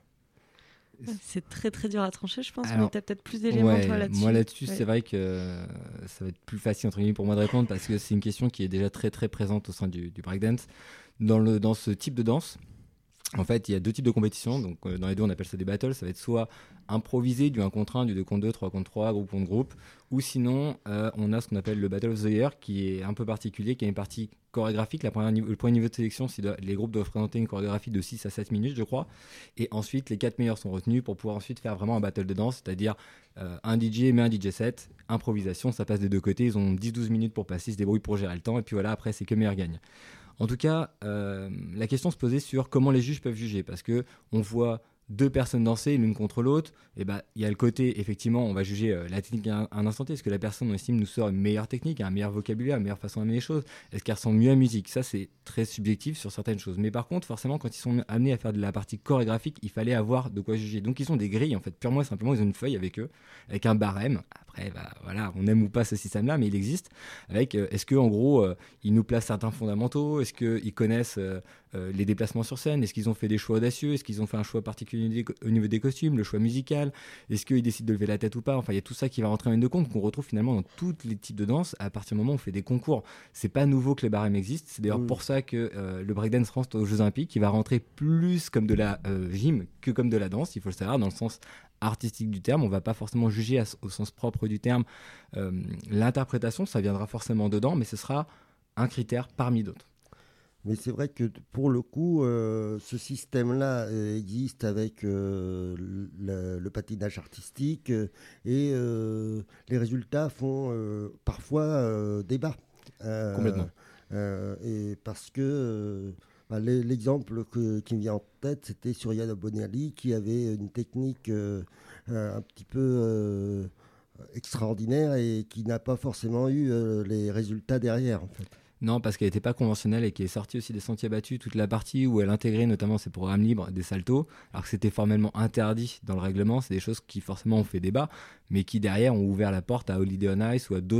Speaker 5: C'est très très dur à trancher, je pense,
Speaker 4: Alors,
Speaker 5: mais tu as peut-être plus d'éléments
Speaker 4: ouais,
Speaker 5: toi là-dessus.
Speaker 4: Moi là-dessus,
Speaker 5: ouais.
Speaker 4: c'est vrai que euh, ça va être plus facile entre guillemets pour moi de répondre parce que c'est une question qui est déjà très très présente au sein du, du breakdance. Dans, le, dans ce type de danse, en fait, il y a deux types de compétitions. Donc, euh, dans les deux, on appelle ça des battles. Ça va être soit improvisé, du un contre un, du deux contre deux, trois contre trois, groupe contre groupe. Ou sinon, euh, on a ce qu'on appelle le Battle of the Year, qui est un peu particulier, qui a une partie chorégraphique. La première niveau, le premier niveau de sélection, c'est de, les groupes doivent présenter une chorégraphie de six à sept minutes, je crois. Et ensuite, les quatre meilleurs sont retenus pour pouvoir ensuite faire vraiment un battle de danse, c'est-à-dire euh, un D J met un D J set, improvisation, ça passe des deux côtés. Ils ont dix à douze minutes pour passer, ils se débrouillent pour gérer le temps. Et puis voilà, après, c'est que meilleur gagne. En tout cas, euh, la question se posait sur comment les juges peuvent juger, parce que on voit deux personnes danser l'une contre l'autre, et ben il y a le côté effectivement on va juger euh, la technique à un, à un instant T. Est-ce que la personne on estime nous sort une meilleure technique, un meilleur vocabulaire, une meilleure façon d'amener les choses, est-ce qu'elle ressemble mieux à la musique? Ça c'est très subjectif sur certaines choses. Mais par contre forcément quand ils sont amenés à faire de la partie chorégraphique, il fallait avoir de quoi juger. Donc ils ont des grilles en fait, purement et simplement ils ont une feuille avec eux, avec un barème. Après bah, voilà, on aime ou pas ce système-là, mais il existe. Avec euh, est-ce que en gros euh, ils nous placent certains fondamentaux, est-ce qu'ils connaissent euh, euh, les déplacements sur scène, est-ce qu'ils ont fait des choix audacieux, est-ce qu'ils ont fait un choix particulier au niveau des costumes, le choix musical, est-ce qu'ils décident de lever la tête ou pas, enfin il y a tout ça qui va rentrer en ligne de compte qu'on retrouve finalement dans tous les types de danse à partir du moment où on fait des concours. C'est pas nouveau que les barèmes existent, c'est d'ailleurs oui. pour ça que euh, le breakdance rentre aux Jeux Olympiques, qui va rentrer plus comme de la euh, gym que comme de la danse, il faut le savoir, dans le sens artistique du terme. On va pas forcément juger à, au sens propre du terme euh, l'interprétation, ça viendra forcément dedans, mais ce sera un critère parmi d'autres.
Speaker 6: Mais c'est vrai que pour le coup, euh, ce système-là euh, existe avec euh, le, le patinage artistique euh, et euh, les résultats font euh, parfois euh, débat. Euh,
Speaker 4: Complètement.
Speaker 6: Euh, et parce que euh, bah, l'exemple que, qui me vient en tête, c'était sur Yana Bonelli qui avait une technique euh, un petit peu euh, extraordinaire et qui n'a pas forcément eu euh, les résultats derrière, en fait.
Speaker 4: Non, parce qu'elle n'était pas conventionnelle et qui est sortie aussi des sentiers battus, toute la partie où elle intégrait notamment ses programmes libres, des saltos, alors que c'était formellement interdit dans le règlement. C'est des choses qui forcément ont fait débat, mais qui derrière ont ouvert la porte à Holiday on Ice ou à d'autres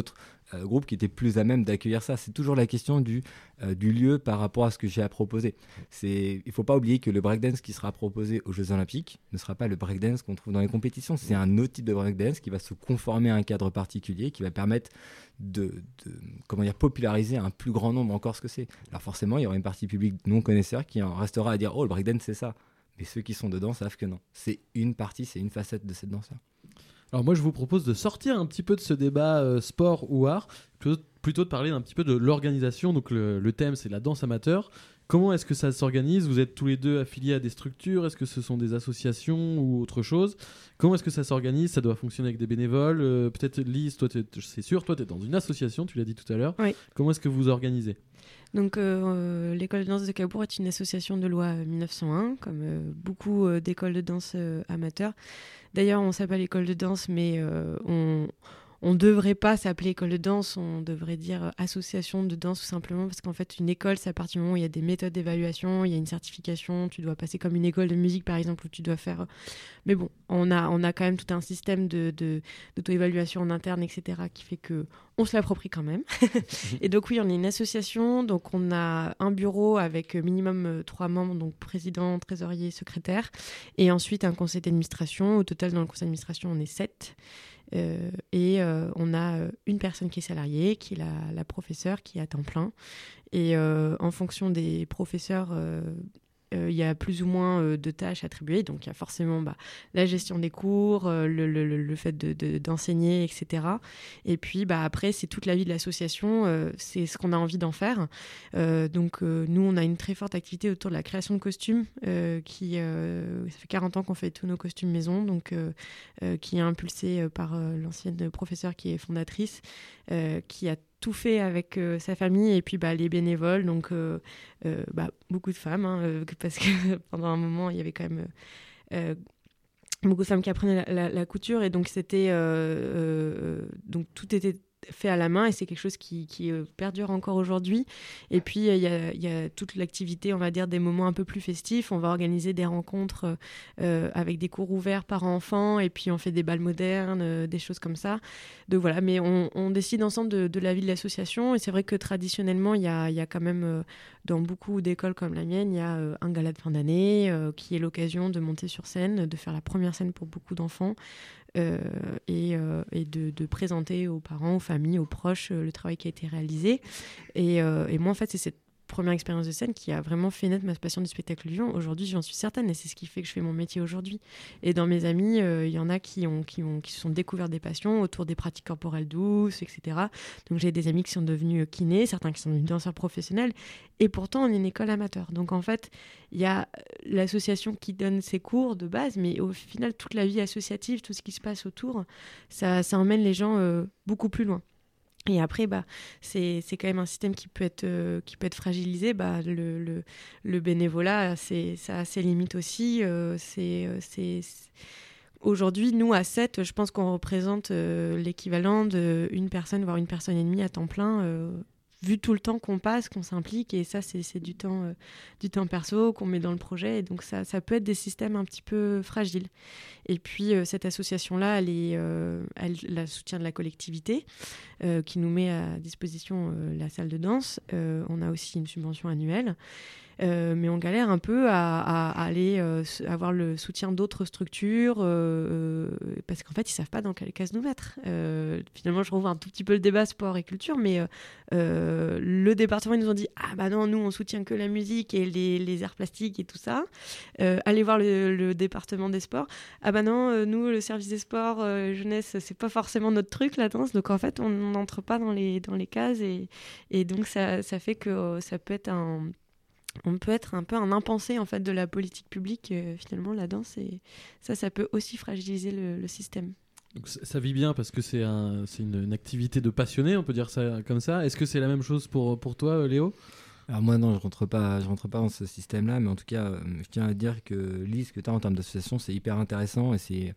Speaker 4: euh, groupes qui étaient plus à même d'accueillir ça. C'est toujours la question du, euh, du lieu par rapport à ce que j'ai à proposer. C'est, il ne faut pas oublier que le breakdance qui sera proposé aux Jeux Olympiques ne sera pas le breakdance qu'on trouve dans les compétitions. C'est un autre type de breakdance qui va se conformer à un cadre particulier, qui va permettre de, de comment dire, populariser un plus grand nombre encore ce que c'est. Alors forcément, il y aura une partie publique non connaisseur qui en restera à dire « Oh, le breakdance, c'est ça ». Mais ceux qui sont dedans savent que non. C'est une partie, c'est une facette de cette danse-là.
Speaker 1: Alors moi, je vous propose de sortir un petit peu de ce débat euh, sport ou art, plutôt, plutôt de parler un petit peu de l'organisation. Donc le, le thème, c'est la danse amateur. Comment est-ce que ça s'organise ? Vous êtes tous les deux affiliés à des structures ? Est-ce que ce sont des associations ou autre chose ? Comment est-ce que ça s'organise ? Ça doit fonctionner avec des bénévoles. euh, Peut-être Lise, toi, c'est sûr, toi, tu es dans une association, tu l'as dit tout à l'heure.
Speaker 5: Oui.
Speaker 1: Comment est-ce que vous organisez ?
Speaker 5: Donc, euh, l'école de danse de Cabourg est une association de loi mille neuf cent un, comme euh, beaucoup euh, d'écoles de danse euh, amateurs. D'ailleurs, on s'appelle école de danse, mais euh, on on devrait pas s'appeler école de danse, on devrait dire association de danse tout simplement, parce qu'en fait, une école, c'est à partir du moment où il y a des méthodes d'évaluation, il y a une certification, tu dois passer comme une école de musique, par exemple, où tu dois faire... Mais bon, on a, on a quand même tout un système de, de, d'auto-évaluation en interne, et cetera, qui fait que on se l'approprie quand même. Et donc oui, on est une association, donc on a un bureau avec minimum euh, trois membres, donc président, trésorier, secrétaire, et ensuite un conseil d'administration. Au total, dans le conseil d'administration, on est sept. Euh, et euh, on a euh, une personne qui est salariée, qui est la, la professeure, qui est à temps plein. Et euh, en fonction des professeurs, euh, il euh, y a plus ou moins euh, de tâches attribuées. Donc il y a forcément bah, la gestion des cours, euh, le, le, le fait de, de, d'enseigner, et cetera. Et puis bah, après, c'est toute la vie de l'association, euh, c'est ce qu'on a envie d'en faire. Euh, donc euh, nous, on a une très forte activité autour de la création de costumes. Euh, qui, euh, ça fait quarante ans qu'on fait tous nos costumes maison, donc, euh, euh, qui est impulsée euh, par euh, l'ancienne professeure qui est fondatrice, euh, qui a tout fait avec euh, sa famille et puis bah, les bénévoles, donc euh, euh, bah, beaucoup de femmes, hein, euh, parce que pendant un moment, il y avait quand même euh, beaucoup de femmes qui apprenaient la, la, la couture, et donc c'était euh, euh, donc tout était fait à la main, et c'est quelque chose qui, qui euh, perdure encore aujourd'hui. Et puis il euh, y, y a toute l'activité, on va dire, des moments un peu plus festifs. On va organiser des rencontres euh, avec des cours ouverts par enfants, et puis on fait des bals modernes, euh, des choses comme ça. Donc voilà, mais on, on décide ensemble de, de la vie de l'association, et c'est vrai que traditionnellement, il y a, y a quand même, euh, dans beaucoup d'écoles comme la mienne, il y a euh, un gala de fin d'année euh, qui est l'occasion de monter sur scène, de faire la première scène pour beaucoup d'enfants. Euh, et, euh, et de, de présenter aux parents, aux familles, aux proches euh, le travail qui a été réalisé. Et, euh, et moi, en fait, c'est cette première expérience de scène qui a vraiment fait naître ma passion du spectacle vivant. Aujourd'hui, j'en suis certaine, et c'est ce qui fait que je fais mon métier aujourd'hui. Et dans mes amis, il euh, y en a qui, ont, qui, ont, qui se sont découverts des passions autour des pratiques corporelles douces, et cetera. Donc j'ai des amis qui sont devenus kinés, certains qui sont devenus danseurs professionnels, et pourtant on est une école amateur. Donc en fait, il y a l'association qui donne ses cours de base, mais au final, toute la vie associative, tout ce qui se passe autour, ça, ça emmène les gens euh, beaucoup plus loin. Et après, bah, c'est, c'est quand même un système qui peut être, euh, qui peut être fragilisé. Bah, le, le, le bénévolat, c'est, ça a ses limites aussi. Euh, c'est, c'est, c'est... Aujourd'hui, nous, à sept, je pense qu'on représente euh, l'équivalent d'une personne, voire une personne et demie à temps plein, euh, vu tout le temps qu'on passe, qu'on s'implique. Et ça, c'est, c'est du, temps, euh, du temps perso qu'on met dans le projet. Et donc, ça, ça peut être des systèmes un petit peu fragiles. Et puis, euh, cette association-là, elle, est, euh, elle, elle soutient de la collectivité euh, qui nous met à disposition euh, la salle de danse. Euh, on a aussi une subvention annuelle. Euh, mais on galère un peu à, à, à aller euh, avoir le soutien d'autres structures euh, parce qu'en fait, ils ne savent pas dans quelle case nous mettre. Euh, finalement, je revois un tout petit peu le débat sport et culture, mais euh, le département, ils nous ont dit « Ah bah non, nous, on soutient que la musique et les, les arts plastiques et tout ça. Euh, allez voir le, le département des sports. Ah bah non, euh, nous, le service des sports, euh, jeunesse, c'est pas forcément notre truc, la danse. Donc en fait, on n'entre pas dans les, dans les cases et, et donc ça, ça fait que euh, ça peut être un... On peut être un peu un impensé en fait de la politique publique, euh, finalement la danse, et ça, ça peut aussi fragiliser le, le système.
Speaker 1: Donc ça, ça vit bien parce que c'est, un, c'est une, une activité de passionné, on peut dire ça comme ça. Est-ce que c'est la même chose pour, pour toi, Léo ?
Speaker 4: Alors moi non, je rentre pas, je rentre pas dans ce système-là, mais en tout cas, je tiens à dire que Lise, ce que tu as en termes d'association, c'est hyper intéressant, et c'est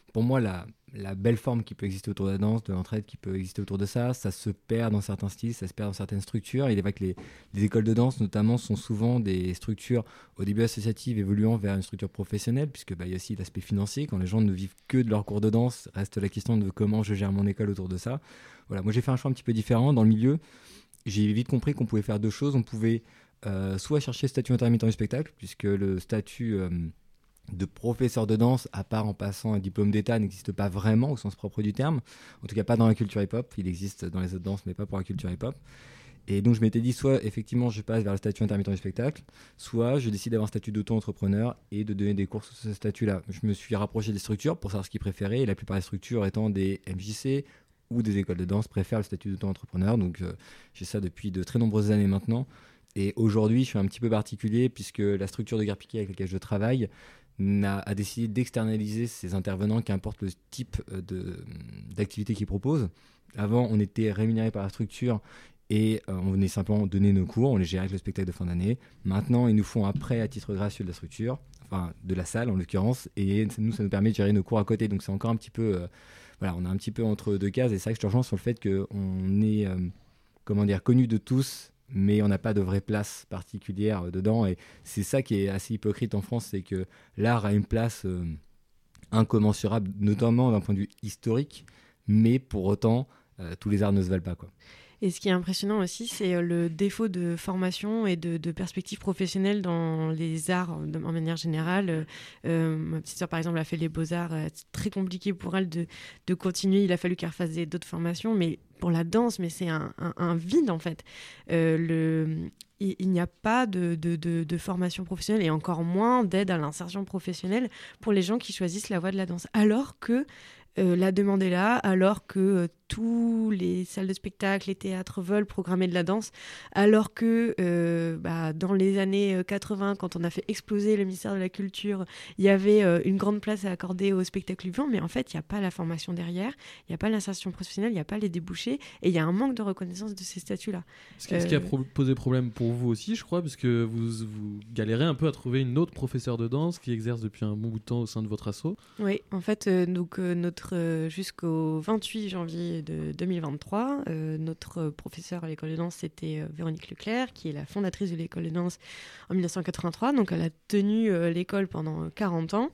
Speaker 4: pour moi, la, la belle forme qui peut exister autour de la danse, de l'entraide qui peut exister autour de ça, ça se perd dans certains styles, ça se perd dans certaines structures. Il est vrai que les, les écoles de danse, notamment, sont souvent des structures au début associatives évoluant vers une structure professionnelle, puisque bah, y a aussi l'aspect financier. Quand les gens ne vivent que de leur cours de danse, reste la question de comment je gère mon école autour de ça. Voilà, moi j'ai fait un choix un petit peu différent dans le milieu. J'ai vite compris qu'on pouvait faire deux choses. On pouvait euh, soit chercher le statut intermittent du spectacle, puisque le statut euh, de professeur de danse, à part en passant un diplôme d'État, n'existe pas vraiment au sens propre du terme. En tout cas, pas dans la culture hip-hop. Il existe dans les autres danses, mais pas pour la culture hip-hop. Et donc, je m'étais dit, soit effectivement, je passe vers le statut intermittent du spectacle, soit je décide d'avoir un statut d'auto-entrepreneur et de donner des cours sous ce statut-là. Je me suis rapproché des structures pour savoir ce qu'ils préféraient, et la plupart des structures étant des M J C ou des écoles de danse préfèrent le statut d'auto-entrepreneur. Donc, euh, j'ai ça depuis de très nombreuses années maintenant. Et aujourd'hui, je suis un petit peu particulier puisque la structure de Gare-Piquet avec laquelle je travaille n'a, a décidé d'externaliser ses intervenants, qu'importe le type de, d'activité qu'ils proposent. Avant, on était rémunéré par la structure et euh, on venait simplement donner nos cours, on les gérait avec le spectacle de fin d'année. Maintenant, ils nous font un prêt à titre gracieux de la structure, enfin de la salle en l'occurrence, et nous, ça nous permet de gérer nos cours à côté. Donc c'est encore un petit peu, euh, voilà, on est un petit peu entre deux cases, et c'est vrai que je te rejoins sur le fait qu'on est, euh, comment dire, connu de tous, mais on n'a pas de vraie place particulière dedans. Et c'est ça qui est assez hypocrite en France, c'est que l'art a une place euh, incommensurable, notamment d'un point de vue historique, mais pour autant, euh, tous les arts ne se valent pas, quoi.
Speaker 5: Et ce qui est impressionnant aussi, c'est le défaut de formation et de, de perspective professionnelle dans les arts de, en manière générale. Euh, ma petite sœur, par exemple, a fait les beaux-arts. C'est très compliqué pour elle de, de continuer. Il a fallu qu'elle fasse d'autres formations. Mais pour la danse, mais c'est un, un, un vide, en fait. Euh, le... Il, il n'y a pas de, de, de, de formation professionnelle et encore moins d'aide à l'insertion professionnelle pour les gens qui choisissent la voie de la danse. Alors que Euh, la demande est là, alors que euh, tous les salles de spectacle, les théâtres veulent programmer de la danse, alors que euh, bah, dans les années quatre-vingts, quand on a fait exploser le ministère de la Culture, il y avait euh, une grande place à accorder au spectacle vivant, mais en fait, il n'y a pas la formation derrière, il n'y a pas l'insertion professionnelle, il n'y a pas les débouchés, et il y a un manque de reconnaissance de ces statuts-là.
Speaker 1: Ce qui, euh... ce qui a pro- posé problème pour vous aussi, je crois, parce que vous, vous galérez un peu à trouver une autre professeure de danse qui exerce depuis un bon bout de temps au sein de votre asso.
Speaker 5: Oui, en fait, euh, donc, euh, notre Euh, jusqu'au vingt-huit janvier de deux mille vingt-trois. Euh, notre professeure à l'école de danse, c'était euh, Véronique Leclerc, qui est la fondatrice de l'école de danse en dix-neuf cent quatre-vingt-trois. Donc, elle a tenu euh, l'école pendant quarante ans.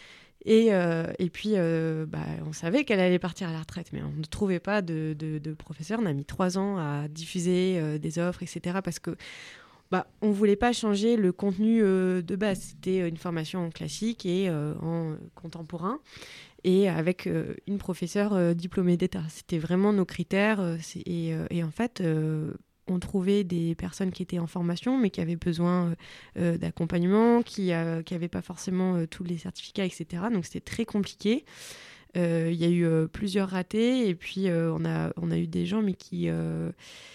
Speaker 5: Et, euh, et puis, euh, bah, on savait qu'elle allait partir à la retraite, mais on ne trouvait pas de, de, de professeur. On a mis trois ans à diffuser euh, des offres, et cetera, parce que bah, on ne voulait pas changer le contenu euh, de base. C'était une formation classique et euh, en contemporain, et avec euh, une professeure euh, diplômée d'État. C'était vraiment nos critères. Euh, c'est, et, euh, et en fait, euh, on trouvait des personnes qui étaient en formation, mais qui avaient besoin euh, d'accompagnement, qui n'avaient pas forcément euh, tous les certificats, et cetera. Donc, c'était très compliqué. Il euh, y a eu euh, plusieurs ratés, et puis euh, on, a, on a eu des gens mais qui... Euh,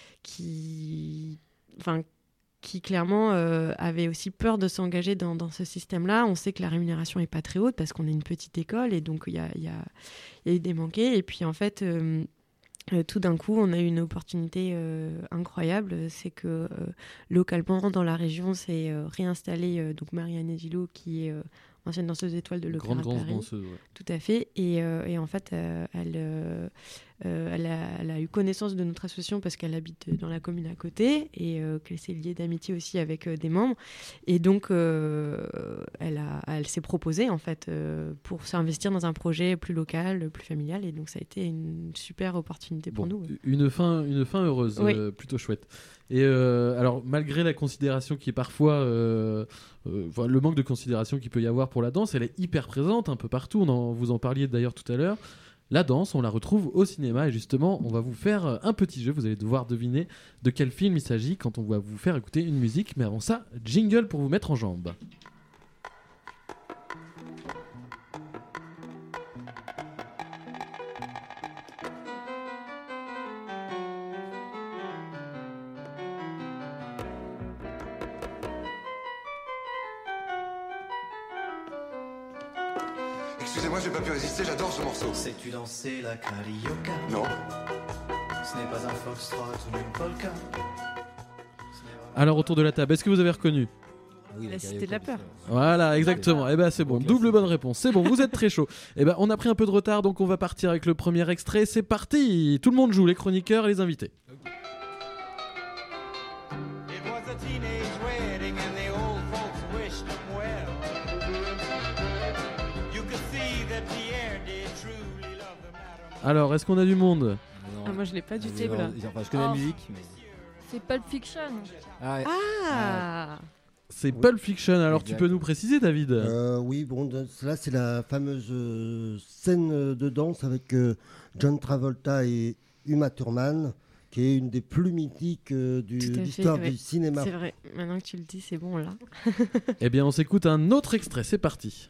Speaker 5: qui enfin, qui clairement euh, avaient aussi peur de s'engager dans, dans ce système-là. On sait que la rémunération n'est pas très haute parce qu'on est une petite école, et donc il y a, y, a, y a eu des manqués. Et puis en fait, euh, euh, tout d'un coup, on a eu une opportunité euh, incroyable. C'est que euh, localement, dans la région, s'est euh, réinstallée euh, donc Marianne Gillot, qui est... Euh, ancienne danseuse étoile de l'Opéra de Paris.
Speaker 1: Grande danseuse, ouais.
Speaker 5: Tout à fait. Et, euh, et en fait, euh, elle, euh, elle, a, elle a eu connaissance de notre association parce qu'elle habite dans la commune à côté, et euh, qu'elle s'est liée d'amitié aussi avec euh, des membres. Et donc, euh, elle, a, elle s'est proposée, en fait, euh, pour s'investir dans un projet plus local, plus familial. Et donc, ça a été une super opportunité pour
Speaker 1: bon,
Speaker 5: nous.
Speaker 1: Une fin, une fin heureuse,
Speaker 5: oui.
Speaker 1: euh, plutôt chouette. Et euh, alors, malgré la considération qui est parfois... Euh, euh, enfin, le manque de considération qu'il peut y avoir pour la danse, elle est hyper présente un peu partout. On en, vous en parliez d'ailleurs tout à l'heure. La danse, on la retrouve au cinéma, et justement, on va vous faire un petit jeu. Vous allez devoir deviner de quel film il s'agit quand on va vous faire écouter une musique. Mais avant ça, jingle pour vous mettre en jambes.
Speaker 10: Excusez-moi, j'ai pas pu résister, j'adore ce morceau.
Speaker 11: Sais-tu danser la carioca?
Speaker 10: Non.
Speaker 11: Ce n'est pas un foxtrot ou une polka.
Speaker 1: Alors, autour de la table, est-ce que vous avez reconnu?
Speaker 4: Oui,
Speaker 5: La cité de la peur.
Speaker 1: Voilà, exactement. Et ben c'est bon, double bonne réponse. C'est bon, vous êtes très chaud. Et ben on a pris un peu de retard, donc on va partir avec le premier extrait. C'est parti. Tout le monde joue, les chroniqueurs et les invités. Alors, est-ce qu'on a du monde?
Speaker 5: Ah, moi je l'ai pas du
Speaker 4: Ah,
Speaker 5: tout là.
Speaker 4: Enfin, je connais
Speaker 12: Oh.
Speaker 4: la musique, mais.
Speaker 12: C'est Pulp Fiction.
Speaker 4: Ah, ouais.
Speaker 5: Ah,
Speaker 1: C'est Pulp Fiction. Alors, tu
Speaker 6: Exact.
Speaker 1: peux nous préciser, David?
Speaker 6: Euh, oui, bon, de- là c'est la fameuse euh, scène euh, de danse avec euh, John Travolta et Uma Thurman, qui est une des plus mythiques euh, du-
Speaker 5: tout à
Speaker 6: de
Speaker 5: fait.
Speaker 6: l'histoire
Speaker 5: ouais.
Speaker 6: du cinéma.
Speaker 5: C'est vrai. Maintenant que tu le dis, c'est bon là.
Speaker 1: Eh bien, on s'écoute un autre extrait. C'est parti.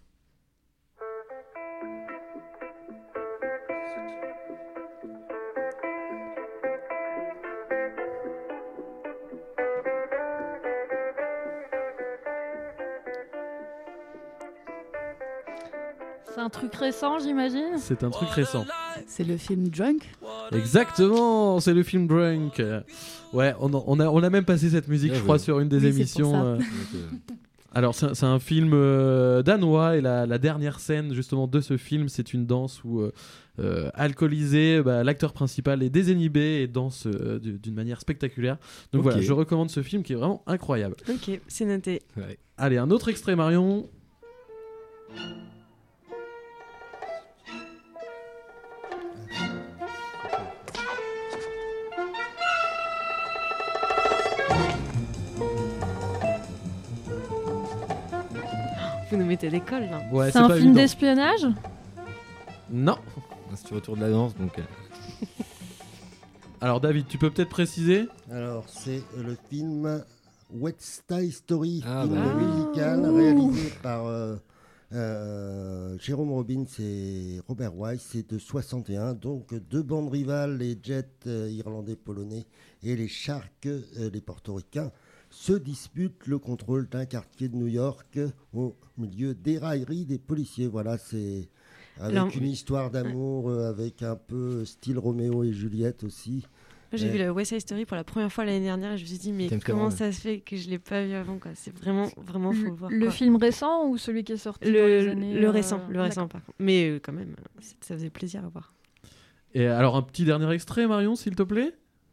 Speaker 12: C'est un truc récent, j'imagine.
Speaker 1: C'est un truc récent.
Speaker 13: C'est le film Drunk.
Speaker 1: Exactement, c'est le film Drunk. Euh, Ouais, on, a- on a, on a même passé cette musique,
Speaker 4: Bien
Speaker 1: je crois,
Speaker 4: joué.
Speaker 1: sur une des
Speaker 13: Oui, c'est pour
Speaker 1: émissions.
Speaker 13: ça.
Speaker 1: euh.
Speaker 4: Donc, euh,
Speaker 1: Alors, c'est un, c'est un film euh, danois et la, la dernière scène justement de ce film, c'est une danse où, euh, euh, alcoolisé, bah, l'acteur principal est désinhibé et danse euh, du- d'une manière spectaculaire. Donc
Speaker 4: Ok.
Speaker 1: voilà, je recommande ce film qui est vraiment incroyable.
Speaker 5: Ok, c'est noté.
Speaker 4: ouais.
Speaker 1: Allez, un autre extrait, Marion.
Speaker 5: Vous nous mettez des cols là.
Speaker 1: Ouais,
Speaker 12: c'est un
Speaker 1: pas
Speaker 12: film
Speaker 1: évident.
Speaker 12: d'espionnage.
Speaker 1: Non.
Speaker 4: C'est retour de la danse, donc. euh,
Speaker 1: Alors, David, tu peux peut-être préciser?
Speaker 6: Alors, c'est le film West Side Story,
Speaker 4: Ah,
Speaker 6: film
Speaker 4: bah oui.
Speaker 6: musical réalisé par euh, euh, Jérôme Robbins et Robert Wise. C'est de soixante et un, donc deux bandes rivales, les Jets euh, irlandais, polonais et les Sharks, euh, les portoricains, se disputent le contrôle d'un quartier de New York au milieu des railleries des policiers. Voilà, c'est avec
Speaker 5: Alors,
Speaker 6: une histoire d'amour, euh, avec un peu style Roméo et Juliette aussi.
Speaker 5: Moi, j'ai
Speaker 6: Ouais.
Speaker 5: vu la West Side Story pour la première fois l'année dernière et je me suis dit, mais
Speaker 4: T'aimes
Speaker 5: comment
Speaker 4: comment,
Speaker 5: ça se fait que je l'ai pas vu avant quoi. C'est vraiment, vraiment, faut le voir.
Speaker 12: Le
Speaker 5: quoi.
Speaker 12: film récent ou celui qui est sorti dans
Speaker 5: Le,
Speaker 12: les années,
Speaker 5: le
Speaker 12: euh,
Speaker 5: récent, le récent
Speaker 12: d'accord.
Speaker 5: par contre. Mais euh, quand même, euh, c'est- ça faisait plaisir à voir.
Speaker 1: Et alors, un petit dernier extrait, Marion, s'il te plaît.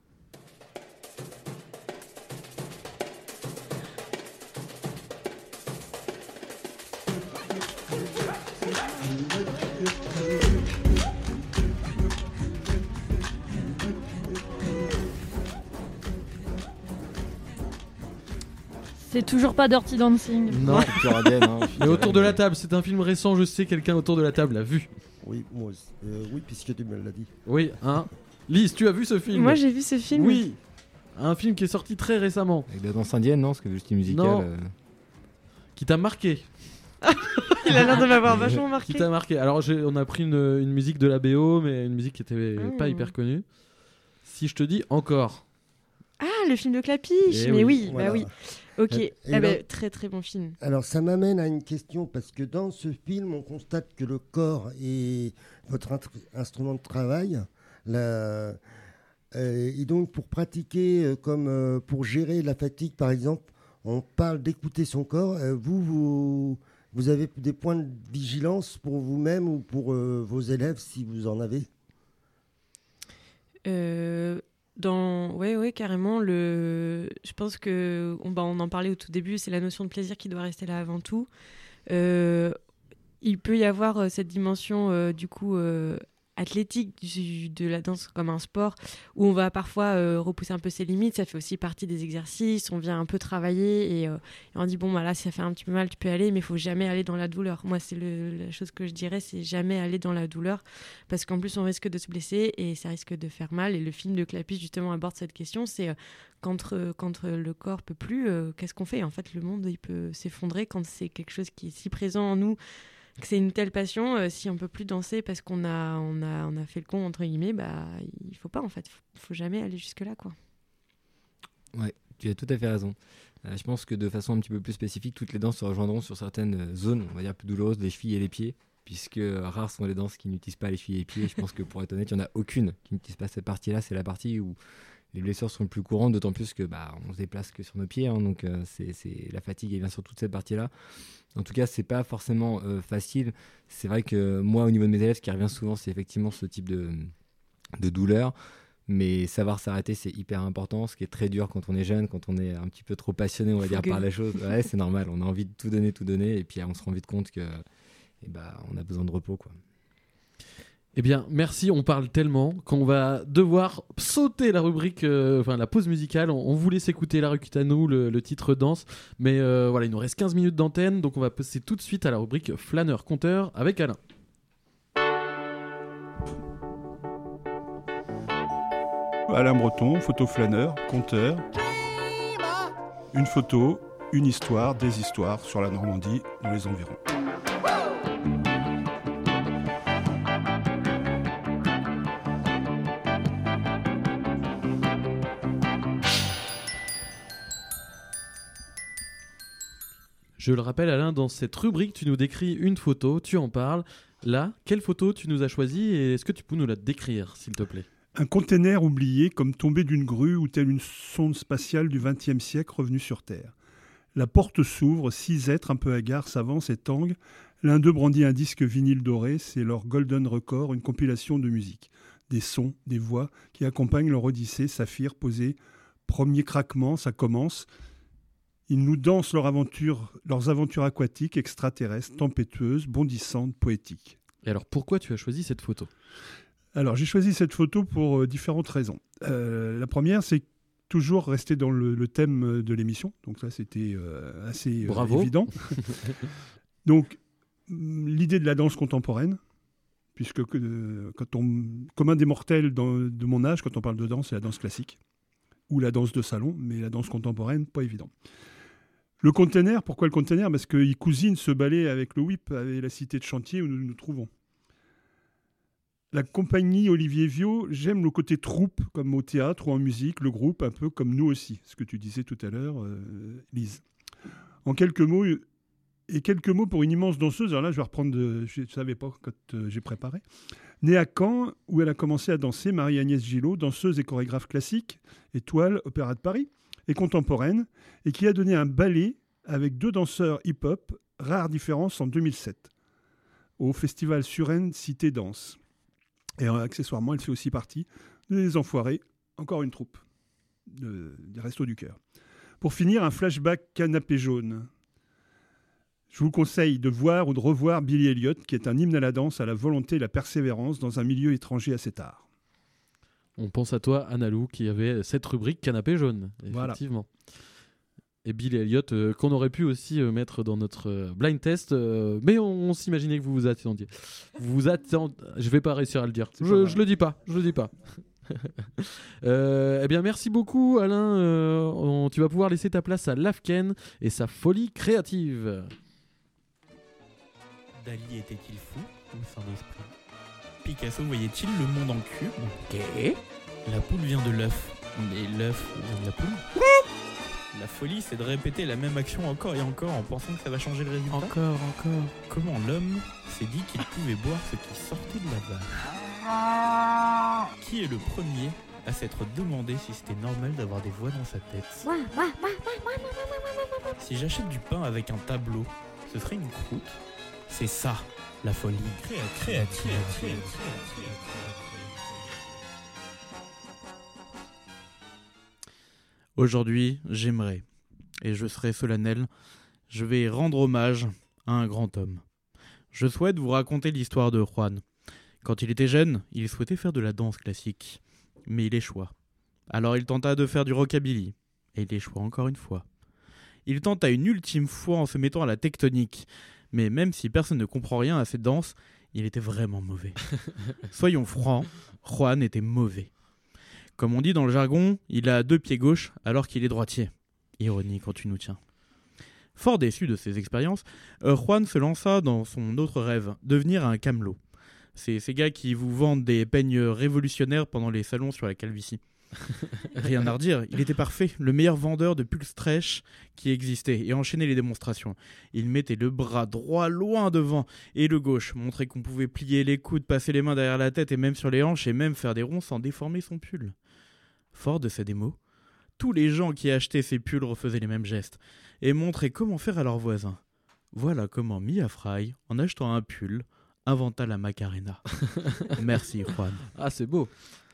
Speaker 12: C'est toujours pas Dirty Dancing.
Speaker 1: Non.
Speaker 4: culture indienne, hein, je suis
Speaker 1: Mais autour de la
Speaker 4: désolé.
Speaker 1: table, c'est un film récent, je sais, quelqu'un autour de la table l'a vu.
Speaker 6: Oui, moi aussi. Euh, oui, puisque tu me l'as dit.
Speaker 1: Oui, hein. Lise, tu as vu ce film?
Speaker 5: Moi, j'ai vu ce film.
Speaker 1: Oui, un film qui est sorti très récemment,
Speaker 4: Avec de la danse indienne, non? Parce que vu le style musical.
Speaker 1: Non.
Speaker 4: euh,
Speaker 1: qui t'a marqué.
Speaker 5: Il a l'air de m'avoir vachement marqué.
Speaker 1: Qui t'a marqué. Alors, j'ai- on a pris une, une musique de la B O, mais une musique qui était
Speaker 5: Mm.
Speaker 1: pas hyper connue. Si je te dis encore.
Speaker 5: Ah, le film de Clapiche.
Speaker 1: Eh
Speaker 5: mais
Speaker 1: oui.
Speaker 5: oui,
Speaker 6: Voilà.
Speaker 5: bah oui. Ok.
Speaker 6: Et
Speaker 5: Ah bah,
Speaker 6: là-
Speaker 5: très très bon film.
Speaker 6: Alors, ça m'amène à une question, parce que dans ce film, on constate que le corps est votre int- instrument de travail. La- euh, et donc, pour pratiquer, euh, comme euh, pour gérer la fatigue, par exemple, on parle d'écouter son corps. Euh, vous, vous, vous avez des points de vigilance pour vous-même ou pour euh, vos élèves, si vous en avez?
Speaker 5: Euh, dans ouais ouais carrément le je pense que on, bah, on en parlait au tout début, c'est la notion de plaisir qui doit rester là avant tout. Euh, il peut y avoir euh, cette dimension euh, du coup euh, athlétique du- de la danse comme un sport où on va parfois euh, repousser un peu ses limites. Ça fait aussi partie des exercices, on vient un peu travailler et, euh, et on dit bon bah là si ça fait un petit peu mal tu peux aller, mais il faut jamais aller dans la douleur. Moi c'est le, la chose que je dirais, c'est jamais aller dans la douleur parce qu'en plus on risque de se blesser et ça risque de faire mal. Et le film de Clapiche justement aborde cette question, c'est euh, quand, euh, quand euh, le corps peut plus, euh, qu'est-ce qu'on fait? En fait le monde il peut s'effondrer quand c'est quelque chose qui est si présent en nous, que c'est une telle passion. Euh, si on peut plus danser parce qu'on a, on a, on a fait le con entre guillemets, bah il faut pas en fait, faut, faut jamais aller jusque là quoi.
Speaker 4: Ouais, tu as tout à fait raison. Euh, je pense que de façon un petit peu plus spécifique, toutes les danses se rejoindront sur certaines euh, zones, on va dire plus douloureuses, les chevilles et les pieds, puisque euh, rares sont les danses qui n'utilisent pas les chevilles et les pieds. Je pense que pour être honnête, il n'y en a aucune qui n'utilise pas cette partie-là. C'est la partie où les blessures sont plus courantes, d'autant plus que bah, on se déplace que sur nos pieds, hein, donc euh, c'est, c'est la fatigue elle vient sur toute cette partie-là. En tout cas, c'est pas forcément euh, facile. C'est vrai que moi, au niveau de mes élèves, ce qui revient souvent, c'est effectivement ce type de, de douleur. Mais savoir s'arrêter, c'est hyper important. Ce qui est très dur quand on est jeune, quand on est un petit peu trop passionné, on va dire, par la chose. Ouais, c'est normal. On a envie de tout donner, tout donner, et puis on se rend vite compte que, eh ben, on a besoin de repos, quoi.
Speaker 1: Eh bien, merci, on parle tellement qu'on va devoir sauter la rubrique, euh, enfin la pause musicale. On, on voulait s'écouter La Rucutanou, le, le titre danse, mais euh, voilà, il nous reste quinze minutes d'antenne, donc on va passer tout de suite à la rubrique Flâneur-Conteur avec Alain.
Speaker 2: Alain Breton, photo flâneur, conteur. Une photo, une histoire, des histoires sur la Normandie, dans les environs.
Speaker 1: Je le rappelle, Alain, dans cette rubrique, tu nous décris une photo, tu en parles. Là, quelle photo tu nous as choisie et est-ce que tu peux nous la décrire, s'il te plaît ?
Speaker 2: Un container oublié comme tombé d'une grue ou telle une sonde spatiale du vingtième siècle revenue sur Terre. La porte s'ouvre, six êtres un peu hagards s'avancent et tanguent. L'un d'eux brandit un disque vinyle doré, c'est leur Golden Record, une compilation de musique. Des sons, des voix qui accompagnent leur odyssée, saphir posé. Premier craquement, ça commence. Ils nous dansent leur aventure, leurs aventures aquatiques, extraterrestres, tempétueuses, bondissantes, poétiques.
Speaker 1: Et alors, pourquoi tu as choisi cette photo ?
Speaker 2: Alors, j'ai choisi cette photo pour euh, différentes raisons. Euh, la première, c'est toujours rester dans le, le thème de l'émission. Donc ça, c'était euh, assez euh, évident. Donc, l'idée de la danse contemporaine, puisque euh, quand on, comme un des mortels dans, de mon âge, quand on parle de danse, c'est la danse classique ou la danse de salon, mais la danse contemporaine, pas évident. Le container, pourquoi le container ? Parce qu'il cousine ce ballet avec le whip, avec la cité de chantier où nous nous trouvons. La compagnie Olivier Viau, j'aime le côté troupe, comme au théâtre ou en musique, le groupe, un peu comme nous aussi, ce que tu disais tout à l'heure, euh, Lise. En quelques mots, et quelques mots pour une immense danseuse, alors là je vais reprendre, de, je ne savais pas quand euh, j'ai préparé, née à Caen, où elle a commencé à danser, Marie-Agnès Gillot, danseuse et chorégraphe classique, étoile, Opéra de Paris, et contemporaine, et qui a donné un ballet avec deux danseurs hip-hop, rare différence en deux mille sept, au festival Suresnes Cité Danse. Et euh, accessoirement, elle fait aussi partie des Enfoirés, encore une troupe, de, des Restos du Cœur. Pour finir, un flashback Canapé jaune. Je vous conseille de voir ou de revoir Billy Elliot, qui est un hymne à la danse, à la volonté et la persévérance dans un milieu étranger assez tard.
Speaker 1: On pense à toi, Analou, qui avait cette rubrique Canapé jaune, effectivement. Voilà. Et Billy Elliot, euh, qu'on aurait pu aussi euh, mettre dans notre euh, blind test, euh, mais on, on s'imaginait que vous vous attendiez. Vous vous attendiez. Je vais pas réussir à le dire. Je, je le dis pas. Je le dis pas. euh, eh bien, merci beaucoup, Alain. Euh, on, tu vas pouvoir laisser ta place à Lafken et sa folie créative.
Speaker 3: Dali était-il fou ou sans esprit ? Picasso voyait-il le monde en cube ? Ok. La poule vient de l'œuf, mais l'œuf vient de la poule ? La folie, c'est de répéter la même action encore et encore en pensant que ça va changer le résultat. Encore, encore. Comment l'homme s'est dit qu'il pouvait boire ce qui sortait de la vache ? Qui est le premier à s'être demandé si c'était normal d'avoir des voix dans sa tête ? Si j'achète du pain avec un tableau, ce serait une croûte ? C'est ça, la folie. Créative. Aujourd'hui, j'aimerais, et je serai solennel, je vais rendre hommage à un grand homme. Je souhaite vous raconter l'histoire de Juan. Quand il était jeune, il souhaitait faire de la danse classique, mais il échoua. Alors il tenta de faire du rockabilly, et il échoua encore une fois. Il tenta une ultime fois en se mettant à la tectonique, mais même si personne ne comprend rien à cette danse, il était vraiment mauvais. Soyons francs, Juan était mauvais. Comme on dit dans le jargon, il a deux pieds gauches alors qu'il est droitier. Ironie quand tu nous tiens. Fort déçu de ses expériences, euh, Juan se lança dans son autre rêve, devenir un camelot. C'est ces gars qui vous vendent des peignes révolutionnaires pendant les salons sur la calvitie. Rien à redire, il était parfait, le meilleur vendeur de pulls stretch qui existait et enchaînait les démonstrations. Il mettait le bras droit loin devant et le gauche, montrait qu'on pouvait plier les coudes, passer les mains derrière la tête et même sur les hanches et même faire des ronds sans déformer son pull. Fort de ces démos, tous les gens qui achetaient ces pulls refaisaient les mêmes gestes et montraient comment faire à leurs voisins. Voilà comment Mia Fry, en achetant un pull, inventa la Macarena. Merci Juan.
Speaker 1: Ah, c'est beau.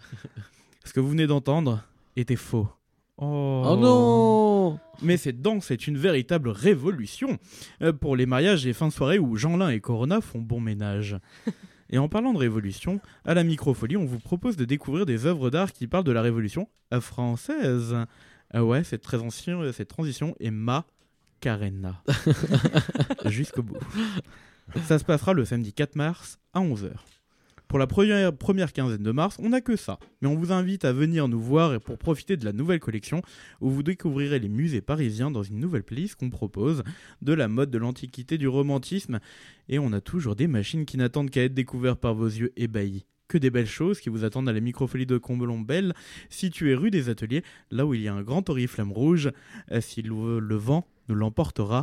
Speaker 3: Ce que vous venez d'entendre était faux. Oh,
Speaker 1: oh non!
Speaker 3: Mais cette danse est une véritable révolution euh, pour les mariages et fins de soirée où Jeanlin et Corona font bon ménage. Et en parlant de révolution, à la Microfolie, on vous propose de découvrir des œuvres d'art qui parlent de la révolution française. Ah ouais, c'est très ancien, cette transition est Macarena. Jusqu'au bout. Ça se passera le samedi quatre mars à onze heures. Pour la première, première quinzaine de mars, on n'a que ça. Mais on vous invite à venir nous voir pour profiter de la nouvelle collection où vous découvrirez les musées parisiens dans une nouvelle playlist qu'on propose, de la mode, de l'antiquité, du romantisme. Et on a toujours des machines qui n'attendent qu'à être découvertes par vos yeux ébahis. Que des belles choses qui vous attendent à la Microfolie de Combelon-Belle, située rue des Ateliers, là où il y a un grand oriflamme rouge. Si le, le vent ne l'emportera.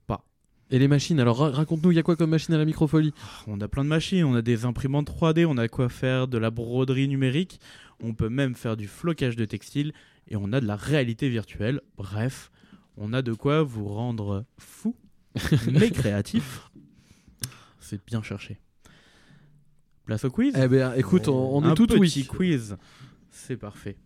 Speaker 1: Et les machines, alors raconte-nous, il y a quoi comme machine à la Microfolie?
Speaker 3: On a plein de machines, on a des imprimantes trois D, on a quoi faire de la broderie numérique, on peut même faire du flocage de textile et on a de la réalité virtuelle. Bref, on a de quoi vous rendre fou, mais créatif. C'est bien cherché. Place au quiz?
Speaker 1: Eh bien, écoute, on, on est
Speaker 3: un
Speaker 1: tout
Speaker 3: petit
Speaker 1: oui.
Speaker 3: quiz, c'est parfait.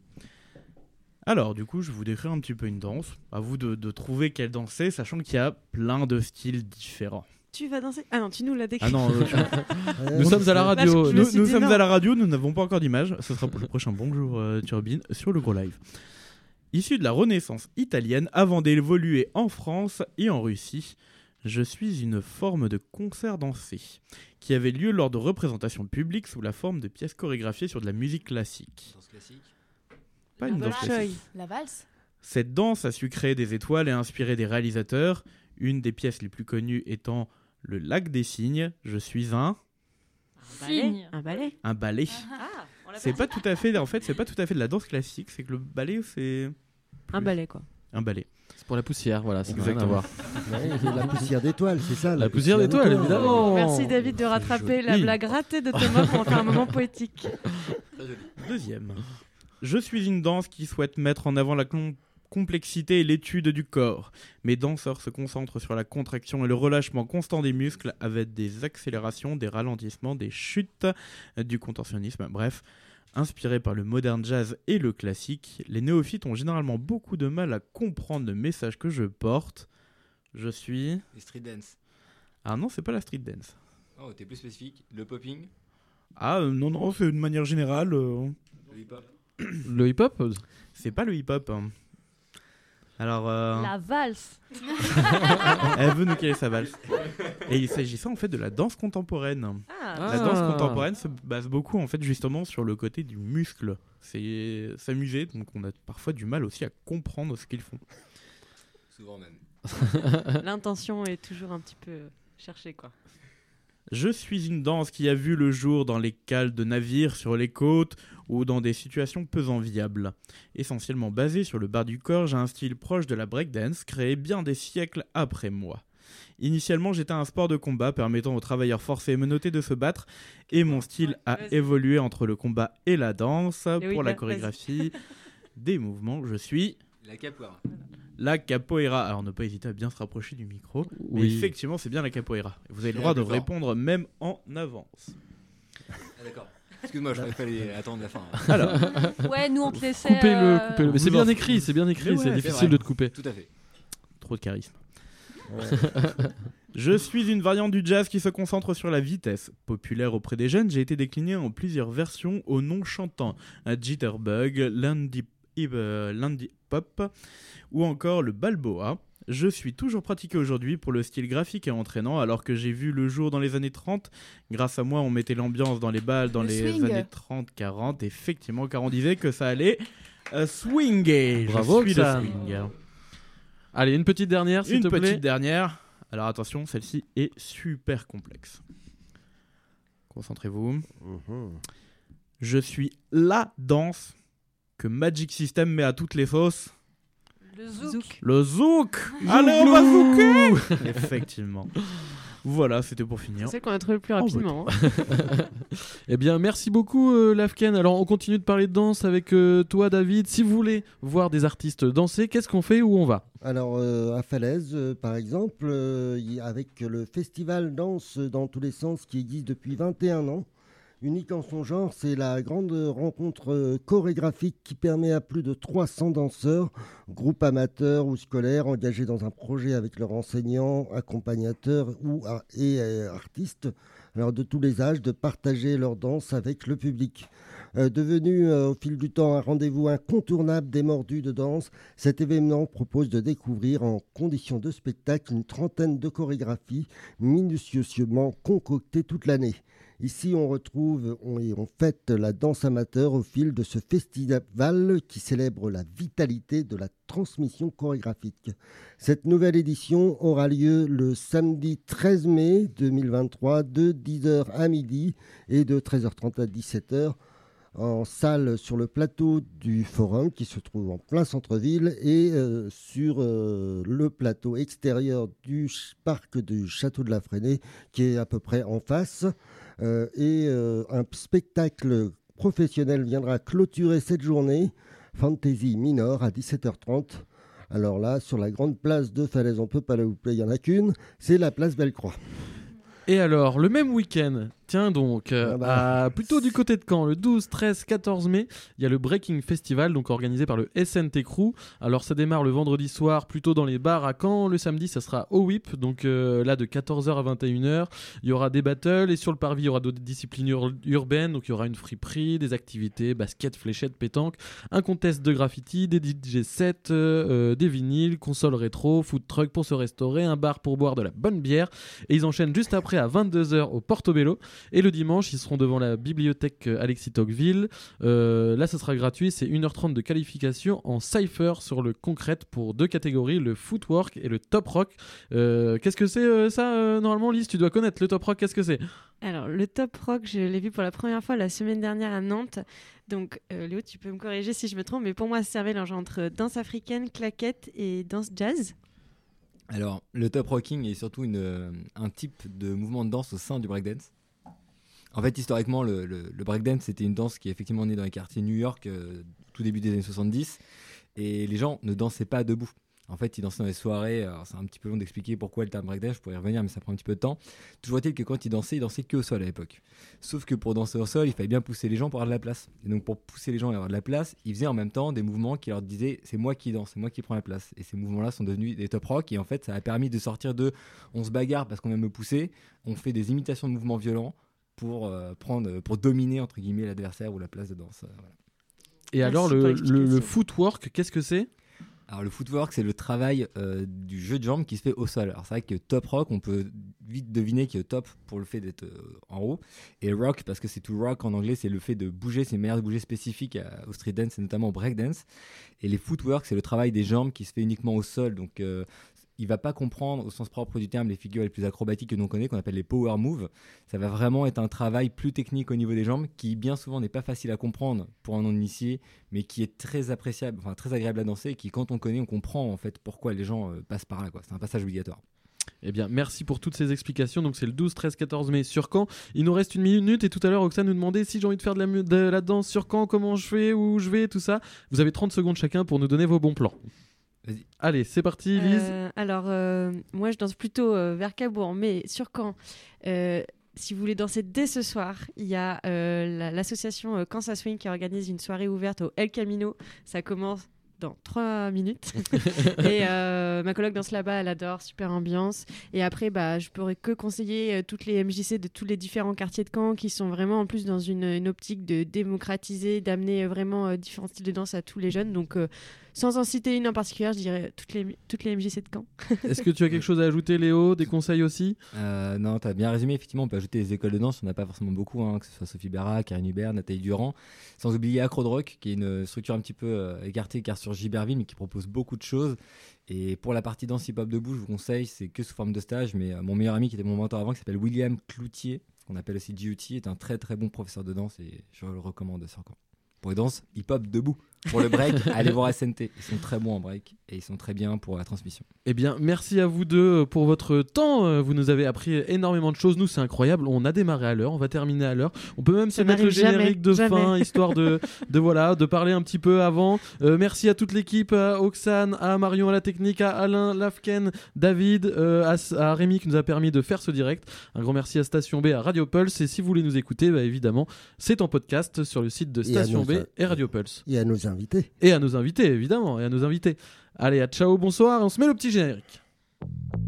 Speaker 3: Alors, du coup, je vais vous décrire un petit peu une danse. À vous de, de trouver quelle danse c'est, sachant qu'il y a plein de styles différents.
Speaker 5: Tu vas danser? Ah non, tu nous l'as décrit.
Speaker 3: Ah non, euh, je...
Speaker 1: nous on sommes à la radio.
Speaker 3: Nous, nous sommes non. à la radio, nous n'avons pas encore d'image. Ce sera pour le prochain Bonjour euh, Turbine sur le Gros Live. Issu de la Renaissance italienne, avant d'évoluer en France et en Russie, je suis une forme de concert dansé qui avait lieu lors de représentations publiques sous la forme de pièces chorégraphiées sur de la musique classique.
Speaker 4: Danse classique.
Speaker 3: Pas une danse classique.
Speaker 12: La valse.
Speaker 3: Cette danse a su créer des étoiles et inspirer des réalisateurs, une des pièces les plus connues étant Le Lac des Cygnes. Je suis un...
Speaker 5: Cygne. Un ballet.
Speaker 3: Un ballet.
Speaker 5: Ah,
Speaker 3: c'est pas tout à fait, en fait, c'est pas tout à fait de la danse classique, c'est que le ballet, c'est...
Speaker 5: Un ballet, quoi.
Speaker 3: Un ballet.
Speaker 1: C'est pour la poussière, voilà, c'est
Speaker 3: exactement.
Speaker 1: Rien à voir.
Speaker 6: Ouais, la poussière d'étoiles, c'est ça.
Speaker 1: La, la poussière, poussière d'étoiles, évidemment.
Speaker 5: Merci David de rattraper la blague ratée de Thomas pour en faire un moment poétique.
Speaker 3: Deuxième. Je suis une danse qui souhaite mettre en avant la com- complexité et l'étude du corps. Mes danseurs se concentrent sur la contraction et le relâchement constant des muscles avec des accélérations, des ralentissements, des chutes, du contorsionnisme, bref. Inspirés par le modern jazz et le classique, les néophytes ont généralement beaucoup de mal à comprendre le message que je porte. Je suis...
Speaker 4: Les street dance.
Speaker 3: Ah non, c'est pas la street dance.
Speaker 4: Oh, t'es plus spécifique. Le popping.
Speaker 3: Ah euh, non, non, c'est de manière générale... Euh...
Speaker 4: Le hip-hop.
Speaker 1: Le hip-hop?
Speaker 3: C'est pas le hip-hop. Hein. Alors... Euh...
Speaker 12: La valse.
Speaker 3: Elle veut nous caler sa valse. Et il s'agissait en fait de la danse contemporaine.
Speaker 5: Ah.
Speaker 3: La danse contemporaine se base beaucoup en fait justement sur le côté du muscle. C'est s'amuser, donc on a parfois du mal aussi à comprendre ce qu'ils font.
Speaker 4: Souvent même.
Speaker 5: L'intention est toujours un petit peu cherchée, quoi.
Speaker 3: Je suis une danse qui a vu le jour dans les cales de navires sur les côtes ou dans des situations peu enviables. Essentiellement basée sur le bas du corps, j'ai un style proche de la breakdance créé bien des siècles après moi. Initialement, j'étais un sport de combat permettant aux travailleurs forcés et menottés de se battre et mon style a
Speaker 5: vas-y.
Speaker 3: évolué entre le combat et la danse.
Speaker 5: Et
Speaker 3: Pour
Speaker 5: oui,
Speaker 3: la
Speaker 5: bah,
Speaker 3: chorégraphie des mouvements, je suis...
Speaker 4: La capoeira.
Speaker 3: La capoeira. Alors, ne pas hésiter à bien se rapprocher du micro. Oui. Mais effectivement, c'est bien la capoeira. Vous avez le droit de répondre même en avance.
Speaker 4: Ah, d'accord. Excuse-moi, je fallait attendre la fin.
Speaker 3: Alors.
Speaker 12: Ouais, nous on te laissait.
Speaker 1: Coupez-le,
Speaker 12: euh...
Speaker 1: coupez-le. Mais c'est bien écrit, c'est bien écrit,
Speaker 3: ouais,
Speaker 1: c'est difficile
Speaker 4: vrai.
Speaker 1: de te couper.
Speaker 4: Tout à fait.
Speaker 3: Trop de charisme. Ouais. Je suis une variante du jazz qui se concentre sur la vitesse. Populaire auprès des jeunes, j'ai été décliné en plusieurs versions au nom chantant. Un jitterbug, l'indie euh, l'indie pop ou encore le balboa. Je suis toujours pratiqué aujourd'hui pour le style graphique et entraînant, alors que j'ai vu le jour dans les années trente. Grâce à moi, on mettait l'ambiance dans les balles dans
Speaker 12: le
Speaker 3: les
Speaker 12: swing.
Speaker 3: années trente quarante. Effectivement, car on disait que ça allait euh, swinger.
Speaker 1: Bravo,
Speaker 3: je suis
Speaker 1: ça.
Speaker 3: le swing.
Speaker 1: Allez, une petite dernière, s'il
Speaker 3: Une
Speaker 1: te plaît.
Speaker 3: petite dernière. Alors attention, celle-ci est super complexe. Concentrez-vous.
Speaker 6: Mmh.
Speaker 3: Je suis la danse que Magic System met à toutes les sauces.
Speaker 12: Le zouk.
Speaker 3: Le zouk. Allez, on va zouker. Effectivement. Voilà, c'était pour finir.
Speaker 5: C'est qu'on a trouvé le plus rapidement.
Speaker 1: Oh, hein. Eh bien, merci beaucoup, euh, Lafken. Alors, on continue de parler de danse avec euh, toi, David. Si vous voulez voir des artistes danser, qu'est-ce qu'on fait, où on va ?
Speaker 6: Alors, euh, à Falaise, euh, par exemple, euh, y- avec le festival Danse dans tous les sens qui existe depuis vingt et un ans, unique en son genre, c'est la grande rencontre euh, chorégraphique qui permet à plus de trois cents danseurs, groupes amateurs ou scolaires, engagés dans un projet avec leurs enseignants, accompagnateurs ou, ar- et euh, artistes, alors de tous les âges, de partager leur danse avec le public. Euh, devenu euh, au fil du temps un rendez-vous incontournable des mordus de danse, cet événement propose de découvrir en conditions de spectacle une trentaine de chorégraphies minutieusement concoctées toute l'année. Ici, on retrouve on, et on fête la danse amateur au fil de ce festival qui célèbre la vitalité de la transmission chorégraphique. Cette nouvelle édition aura lieu le samedi treize mai deux mille vingt-trois de dix heures à midi et de treize heures trente à dix-sept heures en salle sur le plateau du Forum qui se trouve en plein centre-ville et euh, sur euh, le plateau extérieur du ch- parc du Château de la Fresnaye qui est à peu près en face. Euh, et euh, un spectacle professionnel viendra clôturer cette journée, Fantasy Minor à dix-sept heures trente. Alors là, sur la grande place de Falaise, on peut pas la louper, il n'y en a qu'une, c'est la place Bellecroix.
Speaker 1: Et alors, le même week-end, tiens donc, euh,
Speaker 6: Ah bah.
Speaker 1: à, plutôt du côté de Caen, le douze, treize, quatorze mai, il y a le Breaking Festival, donc organisé par le S N T Crew. Alors ça démarre le vendredi soir, plutôt dans les bars à Caen. Le samedi, ça sera au Whip, donc euh, là de quatorze heures à vingt et une heures. Il y aura des battles, et sur le parvis, il y aura d'autres disciplines ur- urbaines, donc il y aura une friperie, des activités, basket, fléchettes, pétanque, un contest de graffiti, des D J sets, euh, des vinyles, consoles rétro, food truck pour se restaurer, un bar pour boire de la bonne bière. Et ils enchaînent juste après à vingt-deux heures au Portobello. Et le dimanche, ils seront devant la bibliothèque Alexis Tocqueville. Euh, là, ça sera gratuit. C'est une heure trente de qualification en cypher sur le concrète pour deux catégories, le footwork et le top rock. Euh, qu'est-ce que c'est euh, ça, euh, normalement, Lise? Tu dois connaître le top rock. Qu'est-ce que c'est?
Speaker 5: Alors, le top rock, je l'ai vu pour la première fois la semaine dernière à Nantes. Donc, euh, Léo, tu peux me corriger si je me trompe, mais pour moi, c'est un mélange entre danse africaine, claquette et danse jazz.
Speaker 4: Alors, le top rocking est surtout une, euh, un type de mouvement de danse au sein du breakdance. En fait, historiquement, le, le, le breakdance, c'était une danse qui est effectivement née dans les quartiers New York, euh, tout début des années soixante-dix, et les gens ne dansaient pas debout. En fait, ils dansaient dans les soirées. Alors, c'est un petit peu long d'expliquer pourquoi le terme breakdance, je pourrais y revenir, mais ça prend un petit peu de temps. Toujours est-il que quand ils dansaient, ils dansaient que au sol à l'époque. Sauf que pour danser au sol, il fallait bien pousser les gens pour avoir de la place. Et donc, pour pousser les gens et avoir de la place, ils faisaient en même temps des mouvements qui leur disaient c'est moi qui danse, c'est moi qui prends la place. Et ces mouvements-là sont devenus des top rock. Et en fait, ça a permis de sortir de on se bagarre parce qu'on aime me pousser, on fait des imitations de mouvements violents pour, euh, prendre, pour dominer entre guillemets l'adversaire ou la place de danse. Euh, voilà.
Speaker 1: Et
Speaker 5: Merci
Speaker 1: alors,
Speaker 5: pour
Speaker 1: le, le,
Speaker 5: l'explication.
Speaker 1: le footwork, qu'est-ce que c'est?
Speaker 4: Alors le footwork, c'est le travail euh, du jeu de jambes qui se fait au sol. Alors c'est vrai que top rock, on peut vite deviner que top pour le fait d'être euh, en haut, et rock parce que c'est tout rock en anglais, c'est le fait de bouger, c'est une manière de bouger spécifique à- au street dance et notamment au break dance. Et les footwork, c'est le travail des jambes qui se fait uniquement au sol. Donc euh, il va pas comprendre au sens propre du terme les figures les plus acrobatiques que l'on connaît, qu'on appelle les power moves. Ça va vraiment être un travail plus technique au niveau des jambes, qui bien souvent n'est pas facile à comprendre pour un non-initié, mais qui est très appréciable, enfin très agréable à danser, et qui quand on connaît, on comprend en fait pourquoi les gens euh, passent par là, quoi. C'est un passage obligatoire.
Speaker 1: Eh bien, merci pour toutes ces explications. Donc, c'est le douze, treize, quatorze mai sur Caen. Il nous reste une minute et tout à l'heure, Oxane nous demandait si j'ai envie de faire de la, mu- de la danse sur Caen, comment je fais, où je vais, tout ça. Vous avez trente secondes chacun pour nous donner vos bons plans.
Speaker 4: Vas-y.
Speaker 1: Allez, c'est parti, Lise.
Speaker 5: Euh, alors, euh, moi, je danse plutôt euh, vers Cabourg, mais sur Caen, euh, si vous voulez danser dès ce soir, il y a euh, la- l'association euh, Caen Ça Swing qui organise une soirée ouverte au El Camino. Ça commence dans trois minutes. Et euh, ma coloc danse là-bas, elle adore, super ambiance. Et après, bah, je pourrais que conseiller euh, toutes les M J C de tous les différents quartiers de Caen qui sont vraiment en plus dans une, une optique de démocratiser, d'amener euh, vraiment euh, différents styles de danse à tous les jeunes. Donc, euh, sans en citer une en particulier, je dirais toutes les, toutes les M J C de Caen.
Speaker 1: Est-ce que tu as quelque chose à ajouter, Léo? Des conseils aussi?
Speaker 4: Euh, non, t'as bien résumé. Effectivement, on peut ajouter les écoles de danse. On n'a pas forcément beaucoup, hein, que ce soit Sophie Berra, Karine Hubert, Nathalie Durand. Sans oublier Acro de Rock, qui est une structure un petit peu euh, écartée, car sur Giberville, mais qui propose beaucoup de choses. Et pour la partie danse hip-hop debout, je vous conseille, c'est que sous forme de stage. Mais euh, mon meilleur ami, qui était mon mentor avant, qui s'appelle William Cloutier, qu'on appelle aussi G U T, est un très très bon professeur de danse et je le recommande sur Caen. pour les danses hip-hop debout. Pour le break, allez voir S N T. Ils sont très bons en break et ils sont très bien pour la transmission.
Speaker 1: Eh bien, merci à vous deux pour votre temps. Vous nous avez appris énormément de choses. Nous, c'est incroyable. On a démarré à l'heure, on va terminer à l'heure. On peut même
Speaker 5: Ça
Speaker 1: se mettre le
Speaker 5: n'arrive
Speaker 1: générique
Speaker 5: jamais,
Speaker 1: de
Speaker 5: jamais.
Speaker 1: fin, histoire de, de, voilà, de parler un petit peu avant. Euh, merci à toute l'équipe, à Oxane, à Marion à la technique, à Alain, Lafken, David, euh, à, à Rémi qui nous a permis de faire ce direct. Un grand merci à Station B, à Radio Pulse. Et si vous voulez nous écouter, bah, évidemment, c'est en podcast sur le site de Station B et Radio Pulse.
Speaker 6: Et à nos invités.
Speaker 1: Et à nos invités, évidemment, et à nos invités. Allez, à ciao, bonsoir, on se met le petit générique.